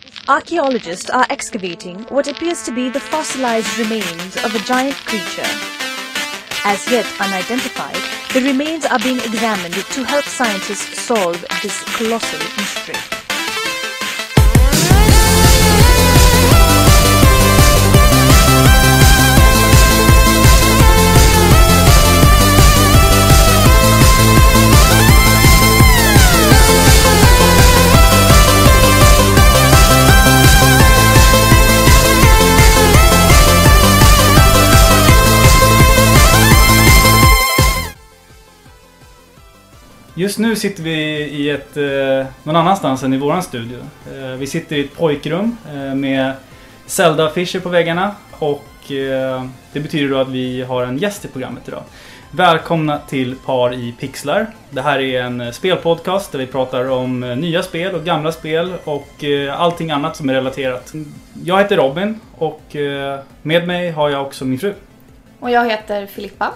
Archaeologists are excavating what appears to be the fossilized remains of a giant creature. As yet unidentified, the remains are being examined to help scientists solve this colossal mystery. Just nu sitter vi i någon annanstans än i våran studio. Vi sitter i ett pojkrum med Zelda-affischer på väggarna och det betyder då att vi har en gäst i programmet idag. Välkomna till Par i Pixlar. Det här är en spelpodcast där vi pratar om nya spel och gamla spel och allting annat som är relaterat. Jag heter Robin och med mig har jag också min fru. Och jag heter Filippa.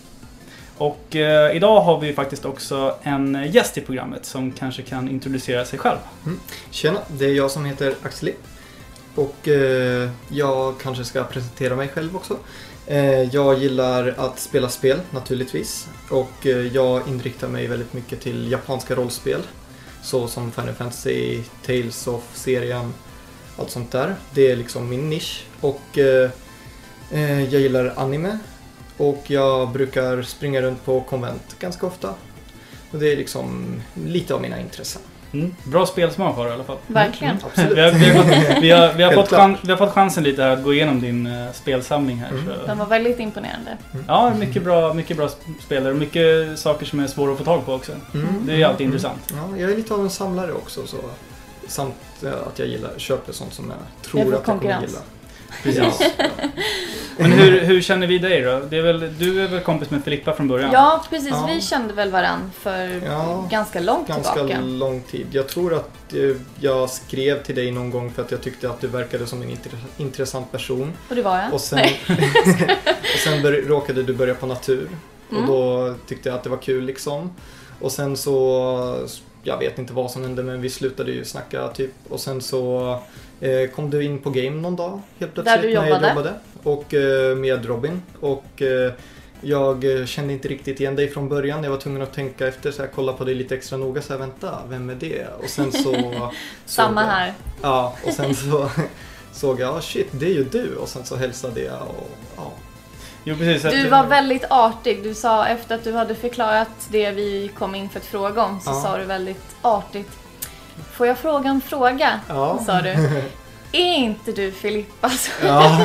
Och idag har vi faktiskt också en gäst i programmet som kanske kan introducera sig själv. Tjena, det är jag som heter Axel. Och jag kanske ska presentera mig själv också. Jag gillar att spela spel naturligtvis. Och jag inriktar mig väldigt mycket till japanska rollspel. Så som Final Fantasy, Tales of-serien, allt sånt där. Det är liksom min nisch. Och jag gillar anime. Och jag brukar springa runt på konvent ganska ofta. Och det är liksom lite av mina intressen. Bra spelsmak har du i alla fall. Verkligen. Absolut. Vi har fått chansen lite här att gå igenom din spelsamling här. Så. Den var väldigt imponerande. Ja, mycket bra spelare och mycket saker som är svåra att få tag på också. Det är alltid intressant. Ja, jag är lite av en samlare också. Så. Samt att jag köper sånt som jag tror att jag kommer gilla. Precis. Men hur känner vi dig då? Du är väl kompis med Filippa från början? Ja, precis. Ja. Vi kände väl varann för ganska långt tillbaka. Ganska lång tid. Jag tror att jag skrev till dig någon gång för att jag tyckte att du verkade som en intressant person. Och det var jag. Och sen, och sen råkade du börja på natur. Och då tyckte jag att det var kul liksom. Och sen så, jag vet inte vad som hände men vi slutade ju snacka typ. Och sen så kom du in på game någon dag helt plötsligt där du jobbade. När jag jobbade och med Robin och jag kände inte riktigt igen dig från början. Jag var tvungen att tänka efter så här, kolla på dig lite extra noga så här, vänta, vem är det? Och sen så samma här. Ja, och sen så såg jag, shit, det är ju du och sen så hälsade jag och ja. Jo, precis, du var väldigt artig. Du sa efter att du hade förklarat det vi kom in för att fråga om så sa du väldigt artigt. Får jag fråga en fråga? Ja. Sa du. Är inte du Filippa? Ja.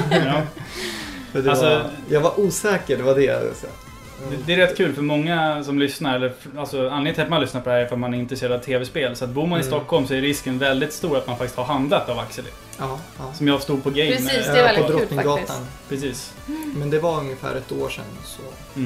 Jag var osäker, det var det jag sa. Det är rätt kul för många som lyssnar, eller alltså anledningen till att man lyssnar på det här är för att man är intresserad av tv-spel. Så att bor man i Stockholm så är risken väldigt stor att man faktiskt har handlat av Axel. Ja. Som jag stod på game. Precis, det är väldigt på Drottninggatan. Faktiskt. Precis. Men det var ungefär ett år sedan. Så.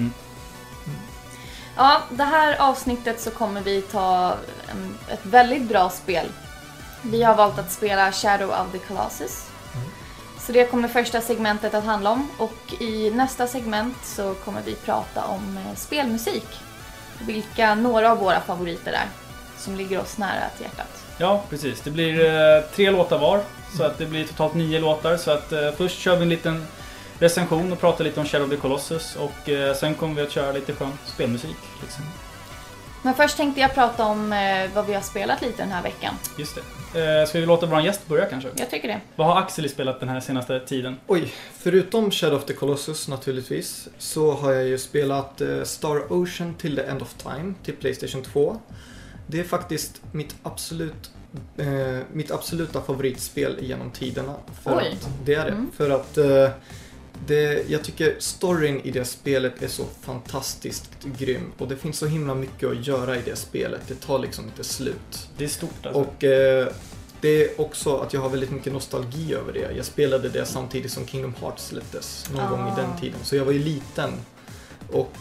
Ja, det här avsnittet så kommer vi ta ett väldigt bra spel. Vi har valt att spela Shadow of the Colossus. Så det kommer första segmentet att handla om. Och i nästa segment så kommer vi prata om spelmusik. Vilka några av våra favoriter är som ligger oss nära till hjärtat. Ja, precis. Det blir 3 låtar var. Så att det blir totalt 9 låtar. Så att först kör vi en liten recension och pratar lite om Shadow of the Colossus. Och sen kommer vi att köra lite skön spelmusik. Liksom. Men först tänkte jag prata om vad vi har spelat lite den här veckan. Just det. Ska vi låta vår gäst börja kanske? Jag tycker det. Vad har Axel spelat den här senaste tiden? Oj, förutom Shadow of the Colossus naturligtvis så har jag ju spelat Star Ocean till the End of Time till PlayStation 2. Det är faktiskt mitt absoluta favoritspel genom tiderna. För att, det är det. För att jag tycker storyn i det spelet är så fantastiskt grym. Och det finns så himla mycket att göra i det spelet. Det tar liksom inte slut. Det är stort alltså. Och det är också att jag har väldigt mycket nostalgi över det. Jag spelade det samtidigt som Kingdom Hearts släpptes någon gång i den tiden. Så jag var ju liten. Och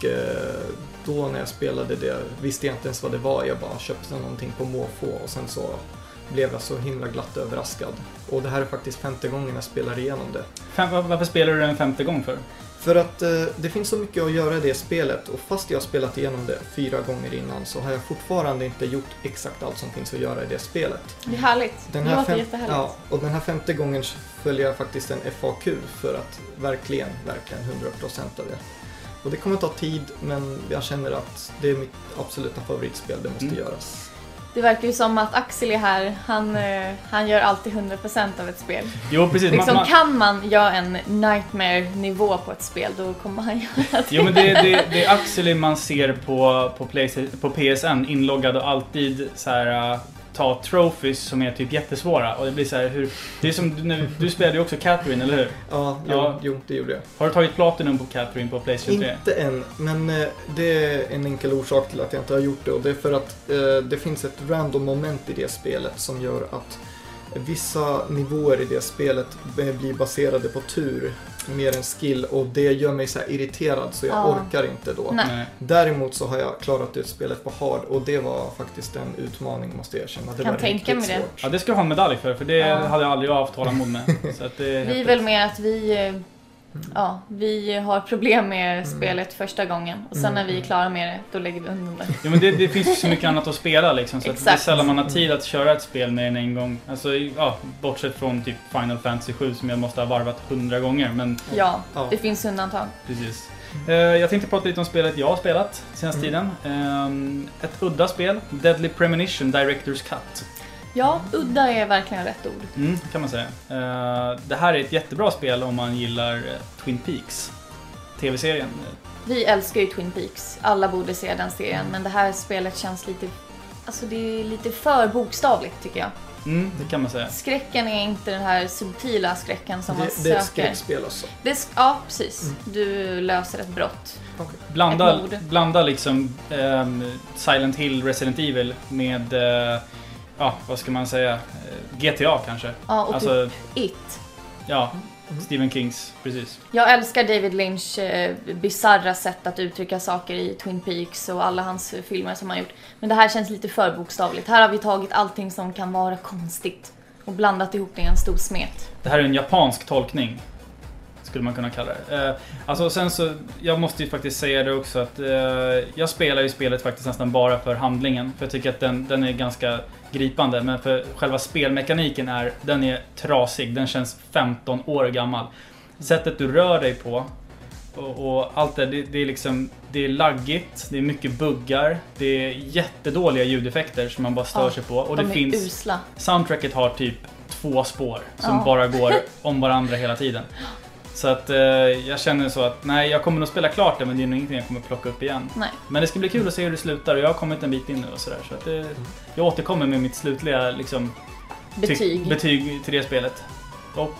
då när jag spelade det visste jag inte ens vad det var. Jag bara köpte någonting på måfå och sen så blev jag så himla glatt överraskad. Och det här är faktiskt 5:e gången jag spelar igenom det. Varför spelar du den 5:e gång för? För att det finns så mycket att göra i det spelet, och fast jag har spelat igenom det 4 gånger innan så har jag fortfarande inte gjort exakt allt som finns att göra i det spelet. Det är härligt. Det låter jättehärligt. Ja, och den här 5:e gången följer jag faktiskt en FAQ för att verkligen 100% av det. Och det kommer ta tid, men jag känner att det är mitt absoluta favoritspel, det måste göras. Det verkar ju som att Axel är här, han gör alltid 100% av ett spel. Jo, precis. Liksom, kan man göra en nightmare-nivå på ett spel, då kommer han göra det. Jo, men det är Axel man ser på PSN inloggad och alltid så här ta trophies som är typ jättesvåra. Och det blir så här, det är som du spelade ju också Catherine, eller hur? Ja, jo, det gjorde jag. Har du tagit Platinum på Catherine på PlayStation 3? Inte än, men det är en enkel orsak till att jag inte har gjort det. Och det är för att det finns ett random moment i det spelet som gör att vissa nivåer i det spelet blir baserade på tur mer än skill, och det gör mig så här irriterad så jag orkar inte då. Nej. Däremot så har jag klarat ut spelet på hard, och det var faktiskt en utmaning, måste jag erkänna. Det kan var tänka mig det. Ja, det ska du ha en medalj för det hade jag aldrig haft tålamod med. Så att det är vi är väl med att vi har problem med spelet första gången, och sen när vi är klara med det, då lägger vi undan det. Ja, men det finns ju så mycket annat att spela liksom, så att det är sällan man har tid att köra ett spel med en gång. Alltså, bortsett från typ Final Fantasy 7 som jag måste ha varvat 100 gånger. Men, det finns undantag. Precis. Jag tänkte prata lite om spelet jag har spelat senaste tiden. Ett udda spel, Deadly Premonition Director's Cut. Ja, udda är verkligen rätt ord. Kan man säga. Det här är ett jättebra spel om man gillar Twin Peaks, tv-serien. Vi älskar ju Twin Peaks. Alla borde se den serien, men det här spelet känns lite... Alltså det är lite för bokstavligt, tycker jag. Det kan man säga. Skräcken är inte den här subtila skräcken som man söker. Det är ett skräckspel alltså. Ja, precis. Du löser ett brott. Okay. Blanda liksom Silent Hill, Resident Evil med... vad ska man säga? GTA kanske. Ja, och alltså, typ It. Ja, Stephen Kings, precis. Jag älskar David Lynch bizarra sätt att uttrycka saker i Twin Peaks och alla hans filmer som han gjort. Men det här känns lite för bokstavligt. Här har vi tagit allting som kan vara konstigt och blandat ihop det i en stor smet. Det här är en japansk tolkning, skulle man kunna kalla det. Alltså sen så, jag måste ju faktiskt säga det också att jag spelar ju spelet faktiskt nästan bara för handlingen. För jag tycker att den är ganska gripande, men för själva spelmekaniken den är trasig. Den känns 15 år gammal. Sättet du rör dig på och allt det är liksom, det är laggigt, det är mycket buggar, det är jättedåliga ljudeffekter som man bara stör sig på. Och det finns usla. Soundtracket har typ 2 spår som bara går om varandra hela tiden. Så att jag känner så att nej, jag kommer nog spela klart det, men det är nog ingenting jag kommer plocka upp igen. Nej. Men det ska bli kul att se hur det slutar, och jag har kommit en bit in nu och sådär. Så att jag återkommer med mitt slutliga liksom, betyg till det spelet. Och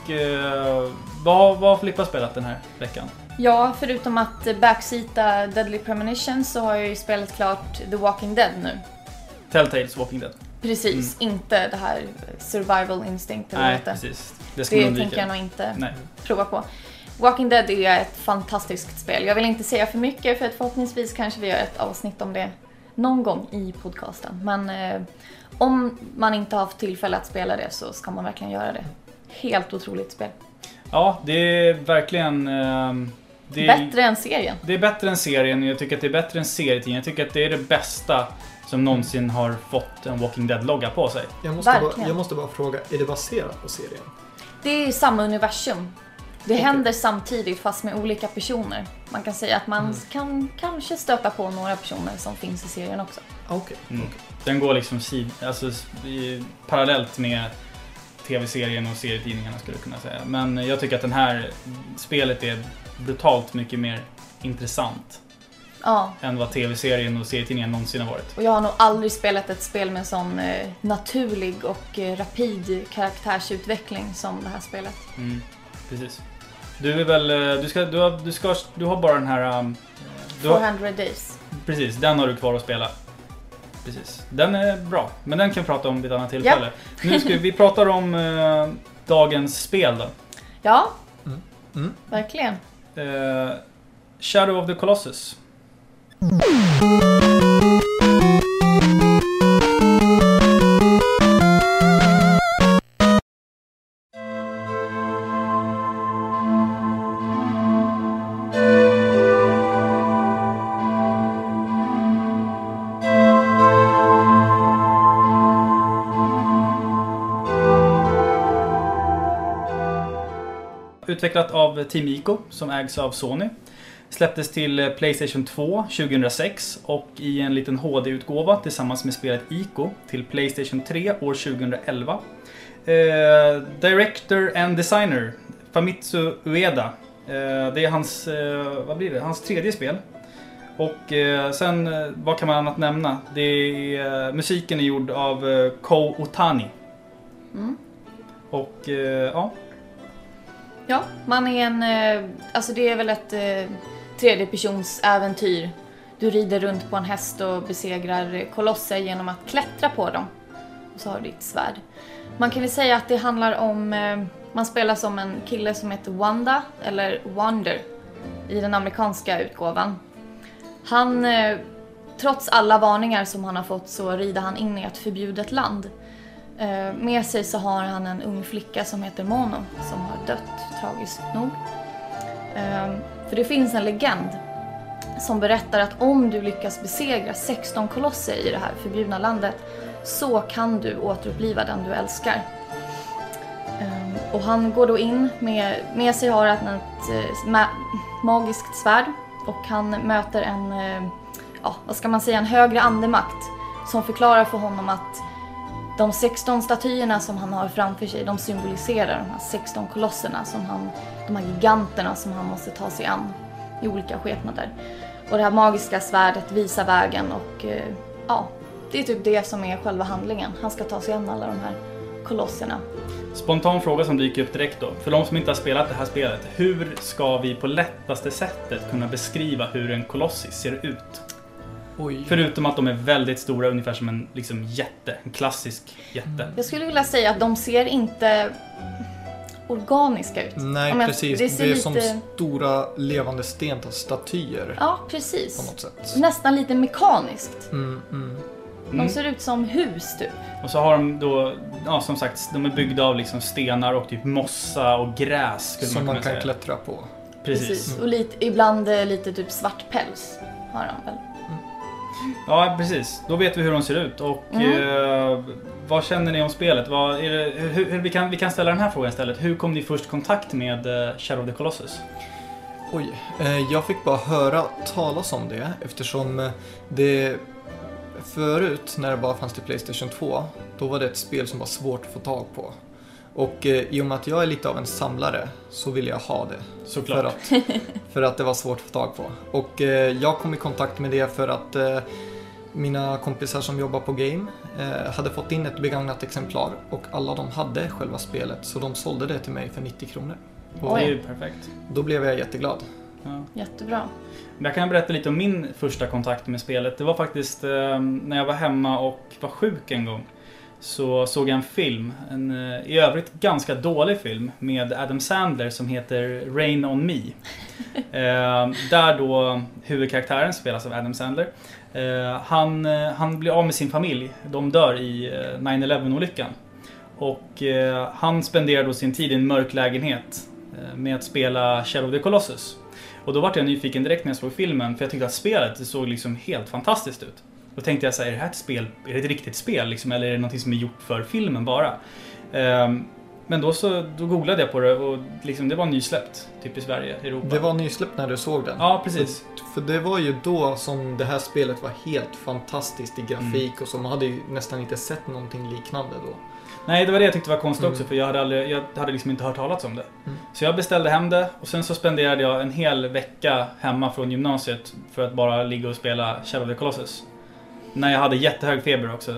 vad har Filippa spelat den här veckan? Ja, förutom att backseata Deadly Premonition så har jag ju spelat klart The Walking Dead nu. Telltales Walking Dead. Precis, inte det här Survival Instinct. Nej, precis. Det tänker jag nog inte prova på. Walking Dead är ett fantastiskt spel. Jag vill inte säga för mycket, för att förhoppningsvis kanske vi gör ett avsnitt om det någon gång i podcasten. Men om man inte har haft tillfälle att spela det så ska man verkligen göra det. Helt otroligt spel. Ja, det är verkligen... bättre än serien. Det är bättre än serien, och jag tycker att det är bättre än serietidningen. Jag tycker att det är det bästa som någonsin har fått en Walking Dead-logga på sig. Jag måste bara fråga, är det baserat på serien? Det är samma universum. Det händer samtidigt fast med olika personer. Man kan säga att man kan kanske stöta på några personer som finns i serien också. Okej. Den går liksom parallellt med tv-serien och serietidningarna, skulle jag kunna säga. Men jag tycker att den här spelet är brutalt mycket mer intressant än vad tv-serien och serietidningen någonsin har varit. Och jag har nog aldrig spelat ett spel med sån naturlig och rapid karaktärsutveckling som det här spelet. Precis. Du är väl du har bara den här 400 Days. Precis, den har du kvar att spela. Precis. Den är bra, men den kan vi prata om vid ett annat tillfälle. Nu ska vi prata om dagens spel då. Ja. Verkligen. Shadow of the Colossus. Utvecklat av Team Ico som ägs av Sony. Släpptes till PlayStation 2 2006 och i en liten HD-utgåva tillsammans med spelet Ico till PlayStation 3 år 2011. Director and designer Famitsu Ueda. Det är hans, hans tredje spel. Och sen, vad kan man annat nämna? Musiken är gjord av Ko Otani. Och ja. Ja, man är alltså det är väl ett tredjepersons äventyr. Du rider runt på en häst och besegrar kolosser genom att klättra på dem. Och så har du ditt svärd. Man kan väl säga att det handlar om, man spelar som en kille som heter Wanda, eller Wander, i den amerikanska utgåvan. Han, trots alla varningar som han har fått, så rider han in i ett förbjudet land. Med sig så har han en ung flicka som heter Mono, som har dött, tragiskt nog. För det finns en legend som berättar att om du lyckas besegra 16 kolosser i det här förbjudna landet, så kan du återuppliva den du älskar. Och han går då in, med sig har han ett magiskt svärd, och han möter en, vad ska man säga, en högre andemakt som förklarar för honom att de 16 statyerna som han har framför sig, de symboliserar de här 16 kolosserna, de här giganterna som han måste ta sig an i olika skepnader. Och det här magiska svärdet visar vägen, och det är typ det som är själva handlingen. Han ska ta sig an alla de här kolosserna. Spontan fråga som dyker upp direkt då. För de som inte har spelat det här spelet, hur ska vi på lättaste sättet kunna beskriva hur en kolossis ser ut? Oj. Förutom att de är väldigt stora, ungefär som en jätte, en klassisk jätte. Jag skulle vilja säga att de ser inte organiska ut. Nej, precis. Det är lite som stora levande stenstatyer. Ja, precis. På något sätt. Nästan lite mekaniskt. De ser ut som hus typ. Och så har de då, som sagt, de är byggda av stenar och typ mossa och gräs. Som man kan klättra på. Precis. Och ibland lite typ svart päls har de väl. Ja, precis. Då vet vi hur de ser ut. Och vad känner ni om spelet? Vi kan ställa den här frågan istället. Hur kom ni först i kontakt med Shadow of the Colossus? Oj, jag fick bara höra talas om det, eftersom det förut, när det bara fanns till PlayStation 2, då var det ett spel som var svårt att få tag på. Och i och med att jag är lite av en samlare så ville jag ha det. Såklart. För att det var svårt att få tag på. Och jag kom i kontakt med det för att mina kompisar som jobbar på Game hade fått in ett begagnat exemplar. Och alla de hade själva spelet, så de sålde det till mig för 90 kronor. Och det är ju perfekt. Då blev jag jätteglad. Ja. Jättebra. Jag kan berätta lite om min första kontakt med spelet. Det var faktiskt när jag var hemma och var sjuk en gång. Så såg jag en film, en i övrigt ganska dålig film med Adam Sandler som heter Rain on Me. Där då huvudkaraktären spelas av Adam Sandler. Han blir av med sin familj. De dör i 9/11-olyckan. Och han spenderar då sin tid i en mörk lägenhet med att spela Shadow of the Colossus. Och då var jag nyfiken direkt när jag såg filmen, för jag tyckte att spelet såg helt fantastiskt ut. Då tänkte jag så här, är det här ett spel, är det ett riktigt spel eller är det något som är gjort för filmen bara? Men då googlade jag på det och det var nysläppt typ i Sverige, Europa. Det var nysläppt när du såg den? Ja, precis. För det var ju då som det här spelet var helt fantastiskt i grafik och så man hade ju nästan inte sett någonting liknande då. Nej, det var det jag tyckte var konstigt också, för jag hade inte hört talas om det. Så jag beställde hem det och sen så spenderade jag en hel vecka hemma från gymnasiet för att bara ligga och spela Shadow of the Colossus. När jag hade jättehög feber också.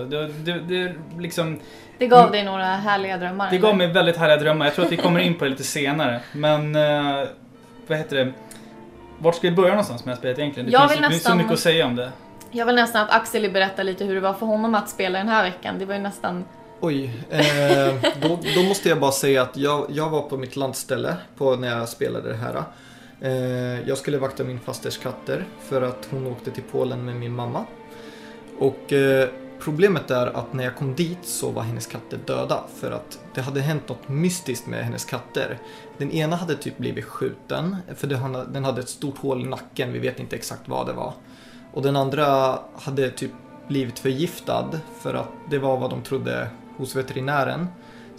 Det gav dig några härliga drömmar? Det gav mig väldigt härliga drömmar. Jag tror att vi kommer in på det lite senare. Men vad heter det? Vart ska vi börja någonstans med spelet egentligen? Det finns så mycket att säga om det. Jag vill nästan att Axel berättar lite hur det var för honom att spela den här veckan. Det var ju nästan... Oj, då måste jag bara säga att jag var på mitt landställe när jag spelade det här. Jag skulle vakta min fasters katter för att hon åkte till Polen med min mamma. Och problemet är att när jag kom dit så var hennes katter döda. För att det hade hänt något mystiskt med hennes katter. Den ena hade typ blivit skjuten, för den hade ett stort hål i nacken, vi vet inte exakt vad det var. Och den andra hade typ blivit förgiftad, för att det var vad de trodde hos veterinären.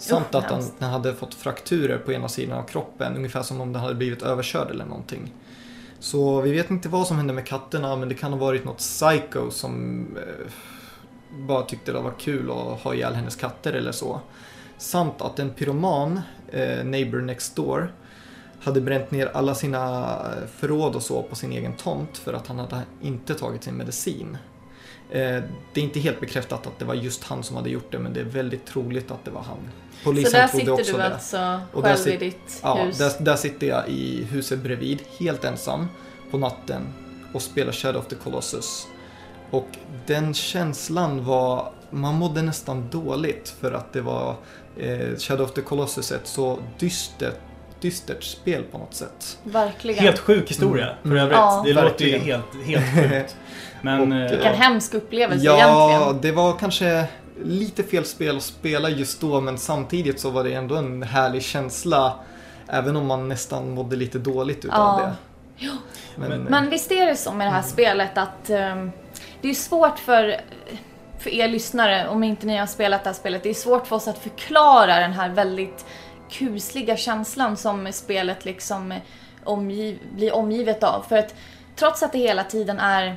Samt att den hade fått frakturer på ena sidan av kroppen, ungefär som om den hade blivit överkörd eller någonting. Så vi vet inte vad som hände med katterna, men det kan ha varit något psycho som bara tyckte det var kul att ha ihjäl hennes katter eller så. Samt att en pyroman, neighbor next door, hade bränt ner alla sina förråd och så på sin egen tomt för att han hade inte tagit sin medicin. Det är inte helt bekräftat att det var just han som hade gjort det, men det är väldigt troligt att det var han. Polisen så där trodde också sitter du det. alltså och själv i ditt hus? Ja, där sitter jag i huset bredvid, helt ensam på natten och spelar Shadow of the Colossus. Och den känslan var, man mådde nästan dåligt för att det var Shadow of the Colossus ett så dystert spel på något sätt. Verkligen. Helt sjuk historia för övrigt. Ja. Det låter ju Verkligen. helt sjukt. Men Vilken hemsk upplevelse Ja, egentligen. det var kanske lite fel spel att spela just då, men samtidigt så var det ändå en härlig känsla, även om man nästan mådde lite dåligt utav det. Ja. Men Men visst är det så med det här spelet att det är svårt för er lyssnare, om inte ni har spelat det här spelet, det är svårt för oss att förklara den här väldigt kusliga känslan som spelet liksom blir omgivet av. För att trots att det hela tiden är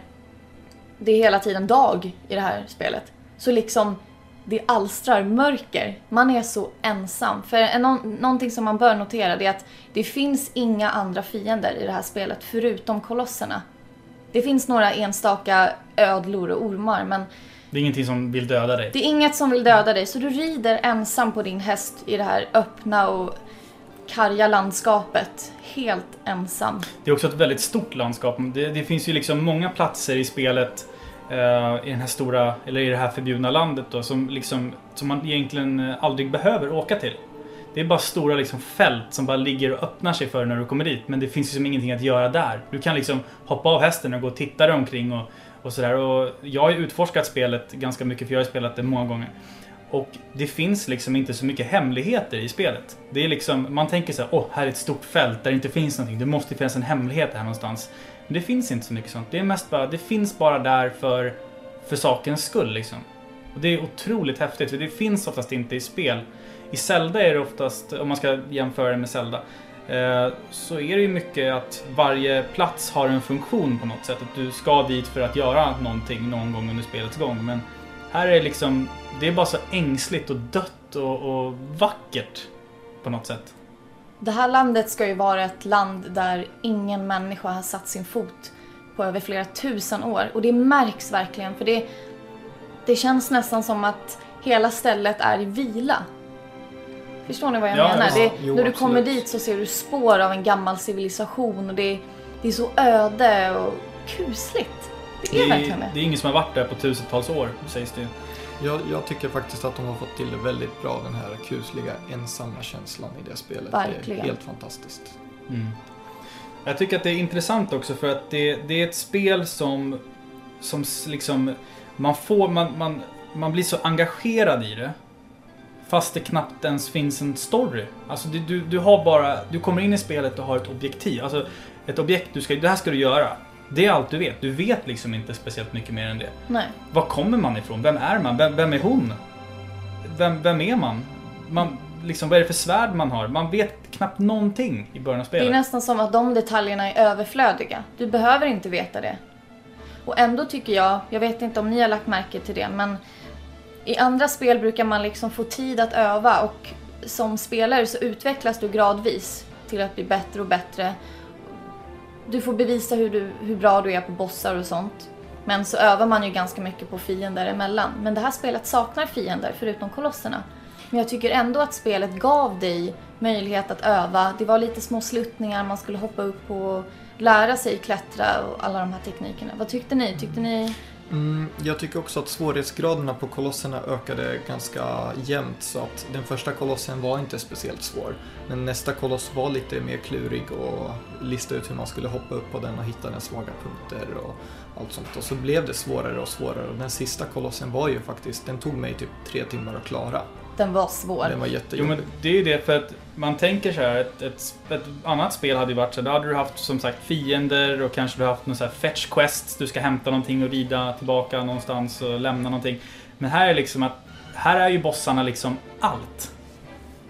dag i det här spelet, så liksom det alstrar mörker. Man är så ensam. För någonting som man bör notera är att det finns inga andra fiender i det här spelet förutom kolosserna. Det finns några enstaka ödlor och ormar, men det är ingenting som vill döda dig. det är inget som vill döda dig. Så du rider ensam på din häst i det här öppna och karga landskapet. Helt ensam. Det är också ett väldigt stort landskap. Det finns ju liksom många platser i spelet i den här stora, eller i det här förbjudna landet då, som man egentligen aldrig behöver åka till. Det är bara stora liksom fält som bara ligger och öppnar sig för när du kommer dit. Men det finns liksom ingenting att göra där. Du kan liksom hoppa av hästen och gå och titta dig omkring och sådär. Och jag har ju utforskat spelet ganska mycket, för jag har spelat det många gånger. Och det finns liksom inte så mycket hemligheter i spelet. Det är liksom, man tänker så här, här är ett stort fält där det inte finns någonting. Det måste finnas en hemlighet här någonstans. Men det finns inte så mycket sånt. Det är mest bara, det finns bara där för sakens skull liksom. Och det är otroligt häftigt, för det finns oftast inte i spel. I Zelda är det oftast, om man ska jämföra det med Zelda, så är det ju mycket att varje plats har en funktion på något sätt. Att du ska dit för att göra någonting någon gång under spelets gång. Men här är det liksom, det är bara så ängsligt och dött och vackert på något sätt. Det här landet ska ju vara ett land där ingen människa har satt sin fot på över flera tusen år. Och det märks verkligen, för det känns nästan som att hela stället är i vila. Förstår ni vad jag menar? När du kommer dit så ser du spår av en gammal civilisation, och det är så öde och kusligt. Det är verkligen det. Det är ingen som har varit där på tusentals år, sägs det. Jag tycker faktiskt att de har fått till det väldigt bra, den här kusliga, ensamma känslan i det spelet. Verkligen. Det är helt fantastiskt. Mm. Jag tycker att det är intressant också, för att det är ett spel som liksom man blir så engagerad i det, fast det knappt ens finns en story. Alltså du kommer in i spelet och har ett objektiv, alltså ett objekt, det här ska du göra. Det är allt du vet. Du vet liksom inte speciellt mycket mer än det. Nej. Var kommer man ifrån? Vem är man? Vem är hon? Vem är man? Liksom, vad är det för svärd man har? Man vet knappt någonting i början av spelet. Det är nästan som att de detaljerna är överflödiga. Du behöver inte veta det. Och ändå tycker jag vet inte om ni har lagt märke till det, men i andra spel brukar man liksom få tid att öva, och som spelare så utvecklas du gradvis till att bli bättre och bättre. Du får bevisa hur bra du är på bossar och sånt. Men så övar man ju ganska mycket på fiender emellan. Men det här spelet saknar fiender förutom kolosserna. Men jag tycker ändå att spelet gav dig möjlighet att öva. Det var lite små sluttningar man skulle hoppa upp på och lära sig klättra och alla de här teknikerna. Vad tyckte ni? Jag tycker också att svårighetsgraderna på kolosserna ökade ganska jämnt, så att den första kolossen var inte speciellt svår. Men nästa koloss var lite mer klurig och lista ut hur man skulle hoppa upp på den och hitta den svaga punkter och allt sånt. Och så blev det svårare och svårare, och den sista kolossen var ju faktiskt, den tog mig typ 3 timmar att klara. Den var svår. Den var jättejobbig. Jo, men det är ju det, för att man tänker så här, ett annat spel hade ju varit så, då hade du haft som sagt fiender, och kanske du haft någon så här fetch quests, du ska hämta någonting och rida tillbaka någonstans och lämna någonting. Men här är liksom att, här är ju bossarna liksom allt.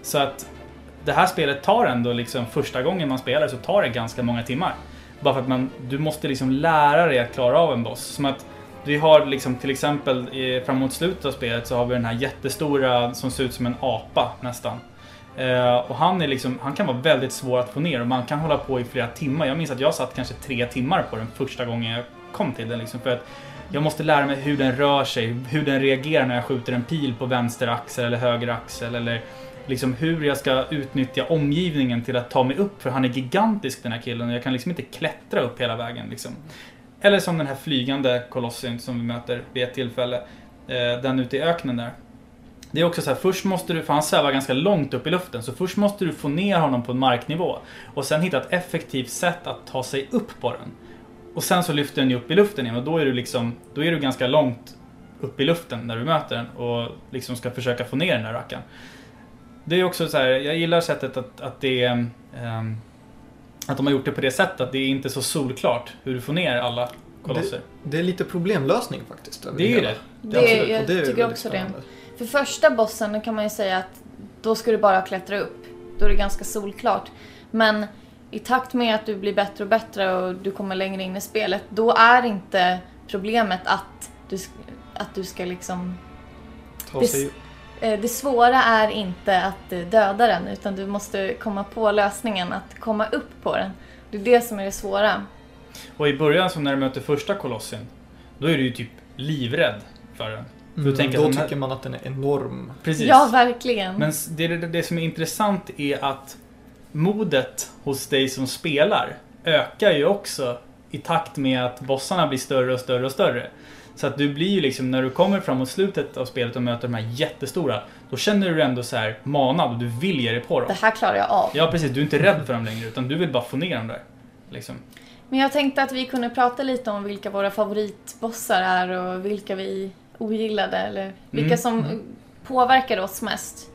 Så att det här spelet tar ändå liksom, första gången man spelar så tar det ganska många timmar. Bara för att du måste liksom lära dig att klara av en boss. Som att vi har liksom, till exempel framåt slutet av spelet så har vi den här jättestora som ser ut som en apa nästan. Och han kan vara väldigt svår att få ner och man kan hålla på i flera timmar. Jag minns att jag satt kanske 3 timmar på den första gången jag kom till den liksom, för att jag måste lära mig hur den rör sig, hur den reagerar när jag skjuter en pil på vänster axel eller höger axel, eller liksom hur jag ska utnyttja omgivningen till att ta mig upp, för han är gigantisk den här killen och jag kan liksom inte klättra upp hela vägen liksom. Eller som den här flygande kolossin som vi möter vid ett tillfälle, den ute i öknen där. Det är också så här, först måste du, för han svävar ganska långt upp i luften, så först måste du få ner honom på en marknivå och sen hitta ett effektivt sätt att ta sig upp på den. Och sen så lyfter den ju upp i luften igen och då är du ganska långt upp i luften när du möter den och liksom ska försöka få ner den där rackaren. Det är också så här, jag gillar sättet att det är att de har gjort det på det sättet att det är inte så solklart hur du får ner alla kolosser. Det är lite problemlösning faktiskt. Det är det. Jag tycker också spännande. Det. För första bossen kan man ju säga att då ska du bara klättra upp. Då är det ganska solklart. Men i takt med att du blir bättre och bättre och du kommer längre in i spelet, då är inte problemet att du ska liksom... Det svåra är inte att döda den, utan du måste komma på lösningen att komma upp på den. Det är det som är det svåra. Och i början, som när du möter första kolossin, då är du ju typ livrädd för den. Då tycker man att den är enorm. Precis. Ja, verkligen. Men det som är intressant är att modet hos dig som spelar ökar ju också i takt med att bossarna blir större och större och större. Så att du blir ju liksom, när du kommer fram mot slutet av spelet och möter de här jättestora, då känner du ändå så här manad och du vill ge dig på dem. Det här klarar jag av. Ja, precis. Du är inte rädd för dem längre, utan du vill bara få ner dem där. Liksom. Men jag tänkte att vi kunde prata lite om vilka våra favoritbossar är och vilka vi ogillade, eller vilka som påverkar oss mest.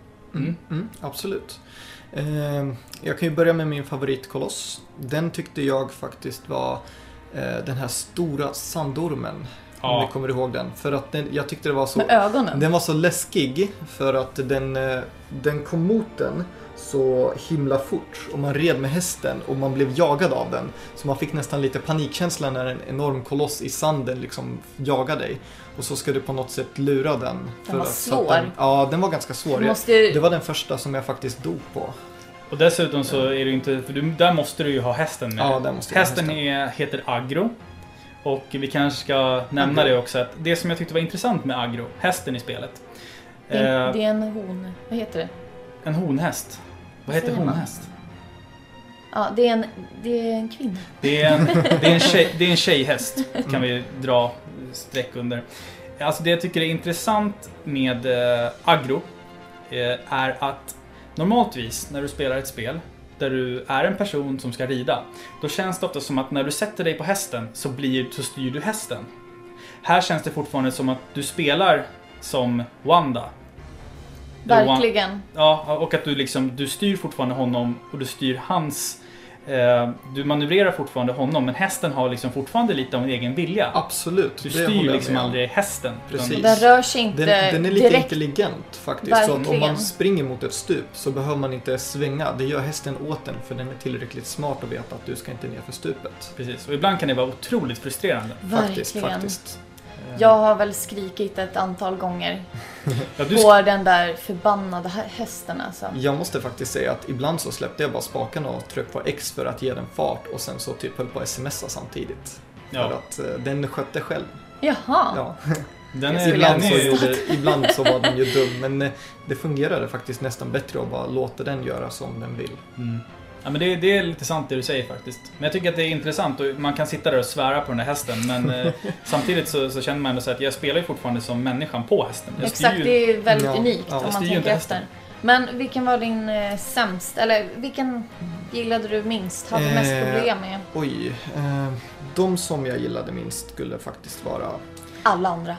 Absolut. Jag kan ju börja med min favoritkoloss. Den tyckte jag faktiskt var den här stora sandormen. Om ni kommer ihåg den. För att jag tyckte det var så... Med ögonen. Den var så läskig för att den kom mot den så himla fort. Och man red med hästen och man blev jagad av den. Så man fick nästan lite panikkänsla när en enorm koloss i sanden liksom jagade dig. Och så ska du på något sätt lura den. Den var svår. Den var ganska svår. Det var den första som jag faktiskt dog på. Och dessutom så är det inte, för där måste du ju ha hästen med. Ja, där måste hästen heter Agro. Och vi kanske ska nämna det också, att det som jag tyckte var intressant med Agro, hästen i spelet. Det är en hon, vad heter det? En honhäst. Vad heter honhäst? Ja, det är en kvinna. Det är en tjejhäst, kan vi dra streck under. Alltså det jag tycker är intressant med Agro är att normaltvis när du spelar ett spel där du är en person som ska rida, då känns det ofta som att när du sätter dig på hästen så styr du hästen. Här känns det fortfarande som att du spelar som Wanda. Verkligen. Ja, och att du styr fortfarande honom och du styr hans... du manövrerar fortfarande honom, men hästen har liksom fortfarande lite av en egen vilja. Absolut. Du styr liksom aldrig hästen. Precis. Den rör sig inte den är lite direkt. Intelligent faktiskt. Verkligen. Så om man springer mot ett stup så behöver man inte svänga. Det gör hästen åt den, för den är tillräckligt smart och vet att du ska inte ner för stupet. Precis, och ibland kan det vara otroligt frustrerande. Faktiskt. Jag har väl skrikit ett antal gånger på den där förbannade hästen alltså. Jag måste faktiskt säga att ibland så släppte jag bara spakarna och tryckte på X för att ge den fart och sen så typ höll på att smsa samtidigt. Ja. För att den skötte själv. Jaha. Ja. Ibland så var den ju dum, men det fungerade faktiskt nästan bättre att bara låta den göra som den vill. Ja, men det är lite sant det du säger faktiskt. Men jag tycker att det är intressant och man kan sitta där och svära på den där hästen, men samtidigt så känner man ändå så att jag spelar ju fortfarande som människan på hästen. Exakt, det är väldigt unikt om man tänker efter. Men vilken var din sämst, eller vilken gillade du minst? Hade mest problem med? De som jag gillade minst skulle faktiskt vara... Alla andra.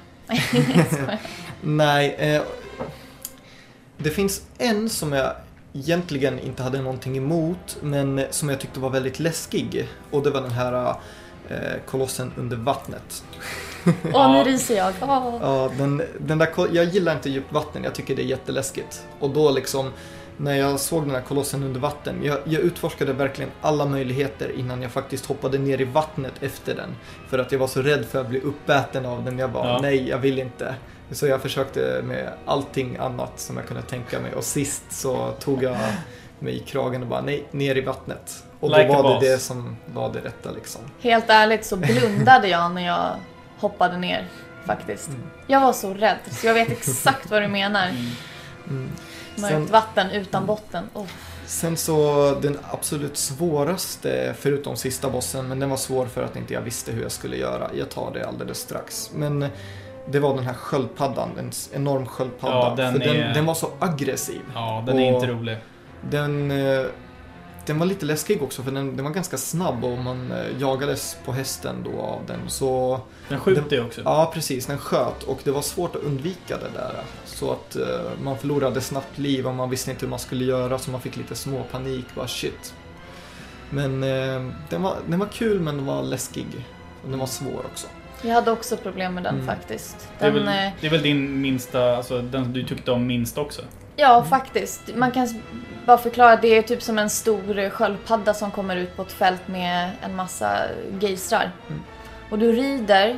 Nej, det finns en som jag egentligen inte hade någonting emot, men som jag tyckte var väldigt läskig. Och det var den här kolossen under vattnet. Nu ryser jag. Ja, den där, jag gillar inte djupt vatten, jag tycker det är jätteläskigt. Och då liksom, när jag såg den här kolossen under vatten. Jag utforskade verkligen alla möjligheter innan jag faktiskt hoppade ner i vattnet efter den. För att jag var så rädd för att bli uppäten av den. Jag bara, nej jag vill inte. Så jag försökte med allting annat som jag kunde tänka mig. Och sist så tog jag mig i kragen och bara, nej, ner i vattnet. Och Like då var det som var det rätta liksom. Helt ärligt så blundade jag när jag hoppade ner faktiskt. Jag var så rädd, så jag vet exakt vad du menar. Mörkt vatten utan botten. Sen så den absolut svåraste, förutom sista bossen, men den var svår för att inte jag visste hur jag skulle göra. Jag tar det alldeles strax. Men det var den här sköldpaddan, en enorm sköldpadda. Ja, den var så aggressiv. Ja, den är inte rolig. Den var lite läskig också, för den var ganska snabb och man jagades på hästen då av den. Så den skjuter ju också. Ja, precis. Den sköt och det var svårt att undvika det där. Så att man förlorade snabbt liv och man visste inte hur man skulle göra, så man fick lite små panik. Bara shit. Men den var kul, men den var läskig. Och den var svår också. Jag hade också problem med den faktiskt. Det är väl din minsta, alltså den du tyckte om minst också? Ja, faktiskt. Man kan bara förklara att det är typ som en stor sköldpadda som kommer ut på ett fält med en massa gejstrar. Och du rider,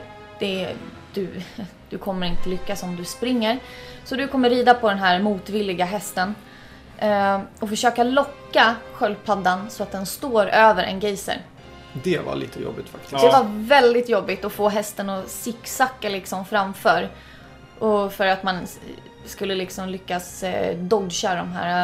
du kommer inte lyckas om du springer. Så du kommer rida på den här motvilliga hästen och försöka locka sköldpaddan så att den står över en geyser. Det var lite jobbigt faktiskt. Det var väldigt jobbigt att få hästen att zigzacka liksom framför. Och för att man skulle liksom lyckas dodga de här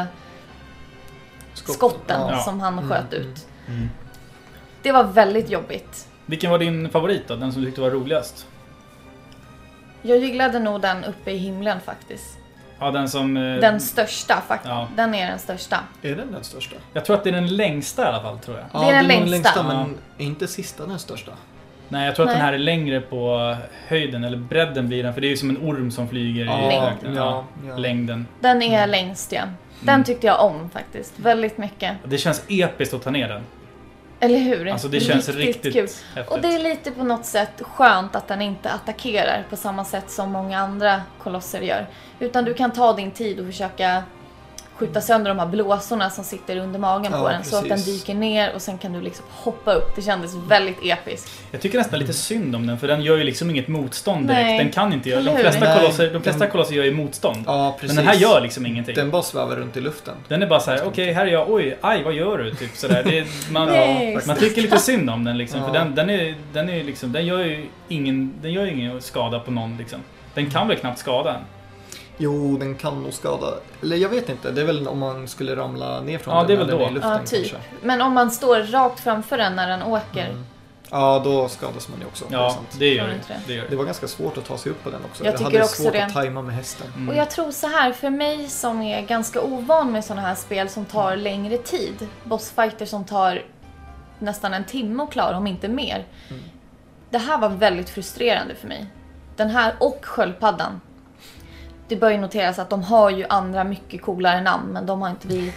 skotten som han sköt ut. Det var väldigt jobbigt. Vilken var din favorit då? Den som du tyckte var roligast? Jag gillade nog den uppe i himlen faktiskt. Ja, den största faktiskt. Ja. Den är den största. Är den största? Jag tror att det är den längsta i alla fall, tror jag. Ja, det är den längsta. längsta, men är inte sista den största? Nej, jag tror att den här är längre på höjden, eller bredden blir den, för det är ju som en orm som flyger i längden. Den är längst, ja. Den tyckte jag om faktiskt, väldigt mycket. Det känns episkt att ta ner den. Eller hur? Alltså det känns riktigt kul. Häftigt. Och det är lite på något sätt skönt att den inte attackerar på samma sätt som många andra kolosser gör. Utan du kan ta din tid och försöka skjuta sönder de här blåsorna som sitter under magen på den, så att den dyker ner och sen kan du liksom hoppa upp. Det kändes väldigt episkt. Jag tycker nästan lite synd om den, för den gör ju liksom inget motstånd direkt. Nej. Den kan inte göra. De flesta kolosser gör ju motstånd. Ja, precis. Men den här gör liksom ingenting. Den bara svävar runt i luften. Den är bara så här: okej, här är jag. Oj, aj, vad gör du? Typ så där. Man tycker lite synd om den liksom, för den är liksom, den gör ju ingen skada på någon liksom. Den kan väl knappt skada en. Jo, den kan nog skada. Eller jag vet inte, det är väl om man skulle ramla ner från den, det är väl då. i luften typ. kanske. Men om man står rakt framför den när den åker. Ja, då skadas man ju också. Ja, det gör det. Det var ganska svårt att ta sig upp på den också. Jag tycker hade också svårt det. att tajma med hästen. Och jag tror så här, för mig som är ganska ovan med sådana här spel som tar längre tid. Bossfighter som tar nästan en timme att klara, om inte mer. Det här var väldigt frustrerande för mig. Den här och sköldpaddan. Det bör ju noteras att de har ju andra mycket coolare namn, men de har inte vi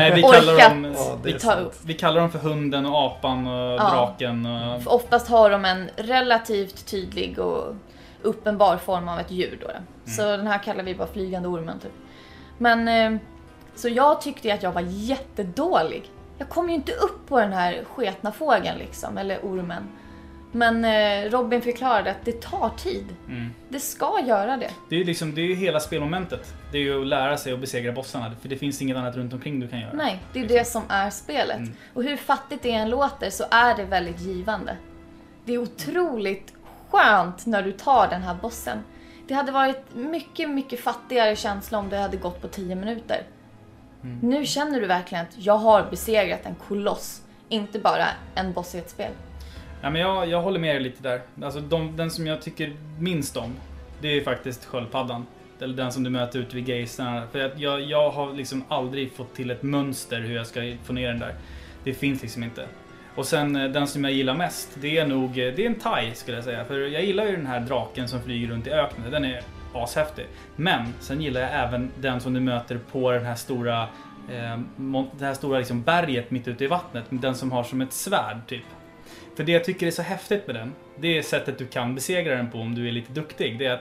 orkat vi kallar dem för hunden och apan och draken. Och... För oftast har de en relativt tydlig och uppenbar form av ett djur då. Så den här kallar vi bara flygande ormen typ. Men så jag tyckte att jag var jättedålig. Jag kom ju inte upp på den här sketna fågeln liksom, eller ormen. Men Robin förklarade att det tar tid. Det ska göra det. Det är ju hela spelmomentet. Det är ju att lära sig att besegra bossarna. För det finns inget annat runt omkring du kan göra. Nej, det är det som är spelet. Och hur fattigt det än låter så är det väldigt givande. Det är otroligt skönt när du tar den här bossen. Det hade varit mycket, mycket fattigare känsla om det hade gått på 10 minuter. Nu känner du verkligen att jag har besegrat en koloss. Inte bara en boss i ett spel. Ja, men jag håller med er lite där. Alltså den som jag tycker minst om, det är faktiskt sköldpaddan. Eller den som du möter ute vid geysarna. För att jag har liksom aldrig fått till ett mönster hur jag ska få ner den där. Det finns liksom inte. Och sen den som jag gillar mest, det är en thai skulle jag säga. För jag gillar ju den här draken som flyger runt i öknen. Den är ashäftig. Men sen gillar jag även den som du möter på den här stora det här stora liksom berget mitt ute i vattnet. Den som har som ett svärd typ. För det jag tycker är så häftigt med den, det är sättet du kan besegra den på om du är lite duktig. Det är att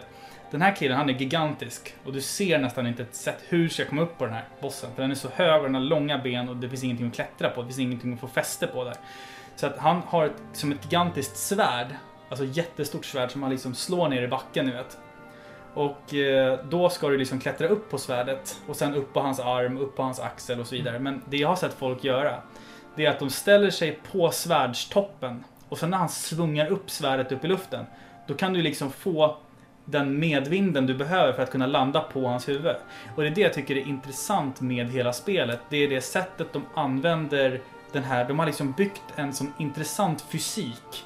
Den här killen, han är gigantisk. Och du ser nästan inte ett sätt hur ska jag komma upp på den här bossen. För den är så hög och den har långa ben och det finns ingenting att klättra på. Det finns ingenting att få fäste på där. Så att han har som ett gigantiskt svärd. Alltså jättestort svärd som han liksom slår ner i backen, ni vet. Och då ska du liksom klättra upp på svärdet. Och sen upp på hans arm, upp på hans axel och så vidare. Men det jag har sett folk göra, det är att de ställer sig på svärdstoppen. Och sen när han svungar upp svärdet upp i luften, då kan du liksom få den medvinden du behöver för att kunna landa på hans huvud. Och det är det jag tycker är intressant med hela spelet. Det är det sättet de använder den här. De har liksom byggt en sån intressant fysik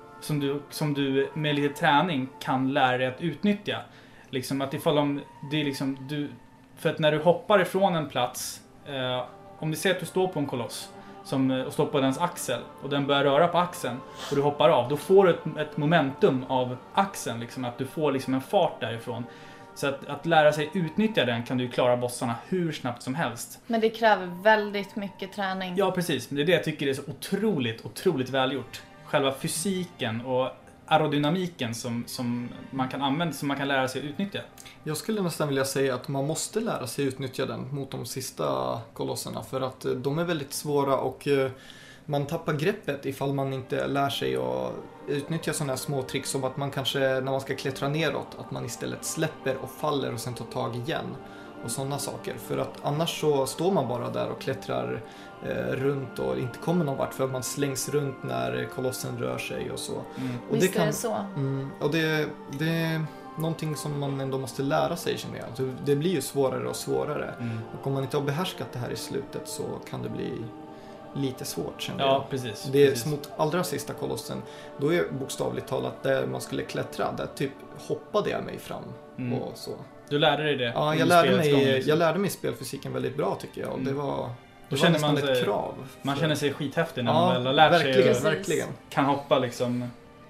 som du med lite träning kan lära dig att utnyttja. Liksom att ifall om det är liksom du, för att när du hoppar ifrån en plats, om du ser att du står på en koloss och står på dens axel och den börjar röra på axeln och du hoppar av, då får du ett momentum av axeln, liksom, att du får liksom en fart därifrån. Så att lära sig utnyttja den kan du klara bossarna hur snabbt som helst. Men det kräver väldigt mycket träning. Ja, precis. Det är det jag tycker är så otroligt välgjort. Själva fysiken och aerodynamiken som man kan använda, som man kan lära sig att utnyttja. Jag skulle nästan vilja säga att man måste lära sig utnyttja den mot de sista kolosserna, för att de är väldigt svåra och man tappar greppet ifall man inte lär sig att utnyttja sådana här små tricks, som att man kanske när man ska klättra neråt, att man istället släpper och faller och sen tar tag igen och sådana saker. För att annars så står man bara där och klättrar runt och inte kommer någon vart, för att man slängs runt när kolossen rör sig och så. Och visst är det så. Och det är någonting som man ändå måste lära sig, känner jag. Alltså, det blir ju svårare och svårare. Och om man inte har behärskat det här i slutet så kan det bli lite svårt, känner jag. Ja, precis. Det är mot allra sista kolossen. Då är bokstavligt talat där man skulle klättra, där typ hoppade jag mig fram och så. Du lärde dig det? Ja, jag lärde mig spelfysiken väldigt bra, tycker jag. Och det var nästan ett krav. Man känner sig skithäftig när man väl har lärt sig och verkligen kan hoppa liksom.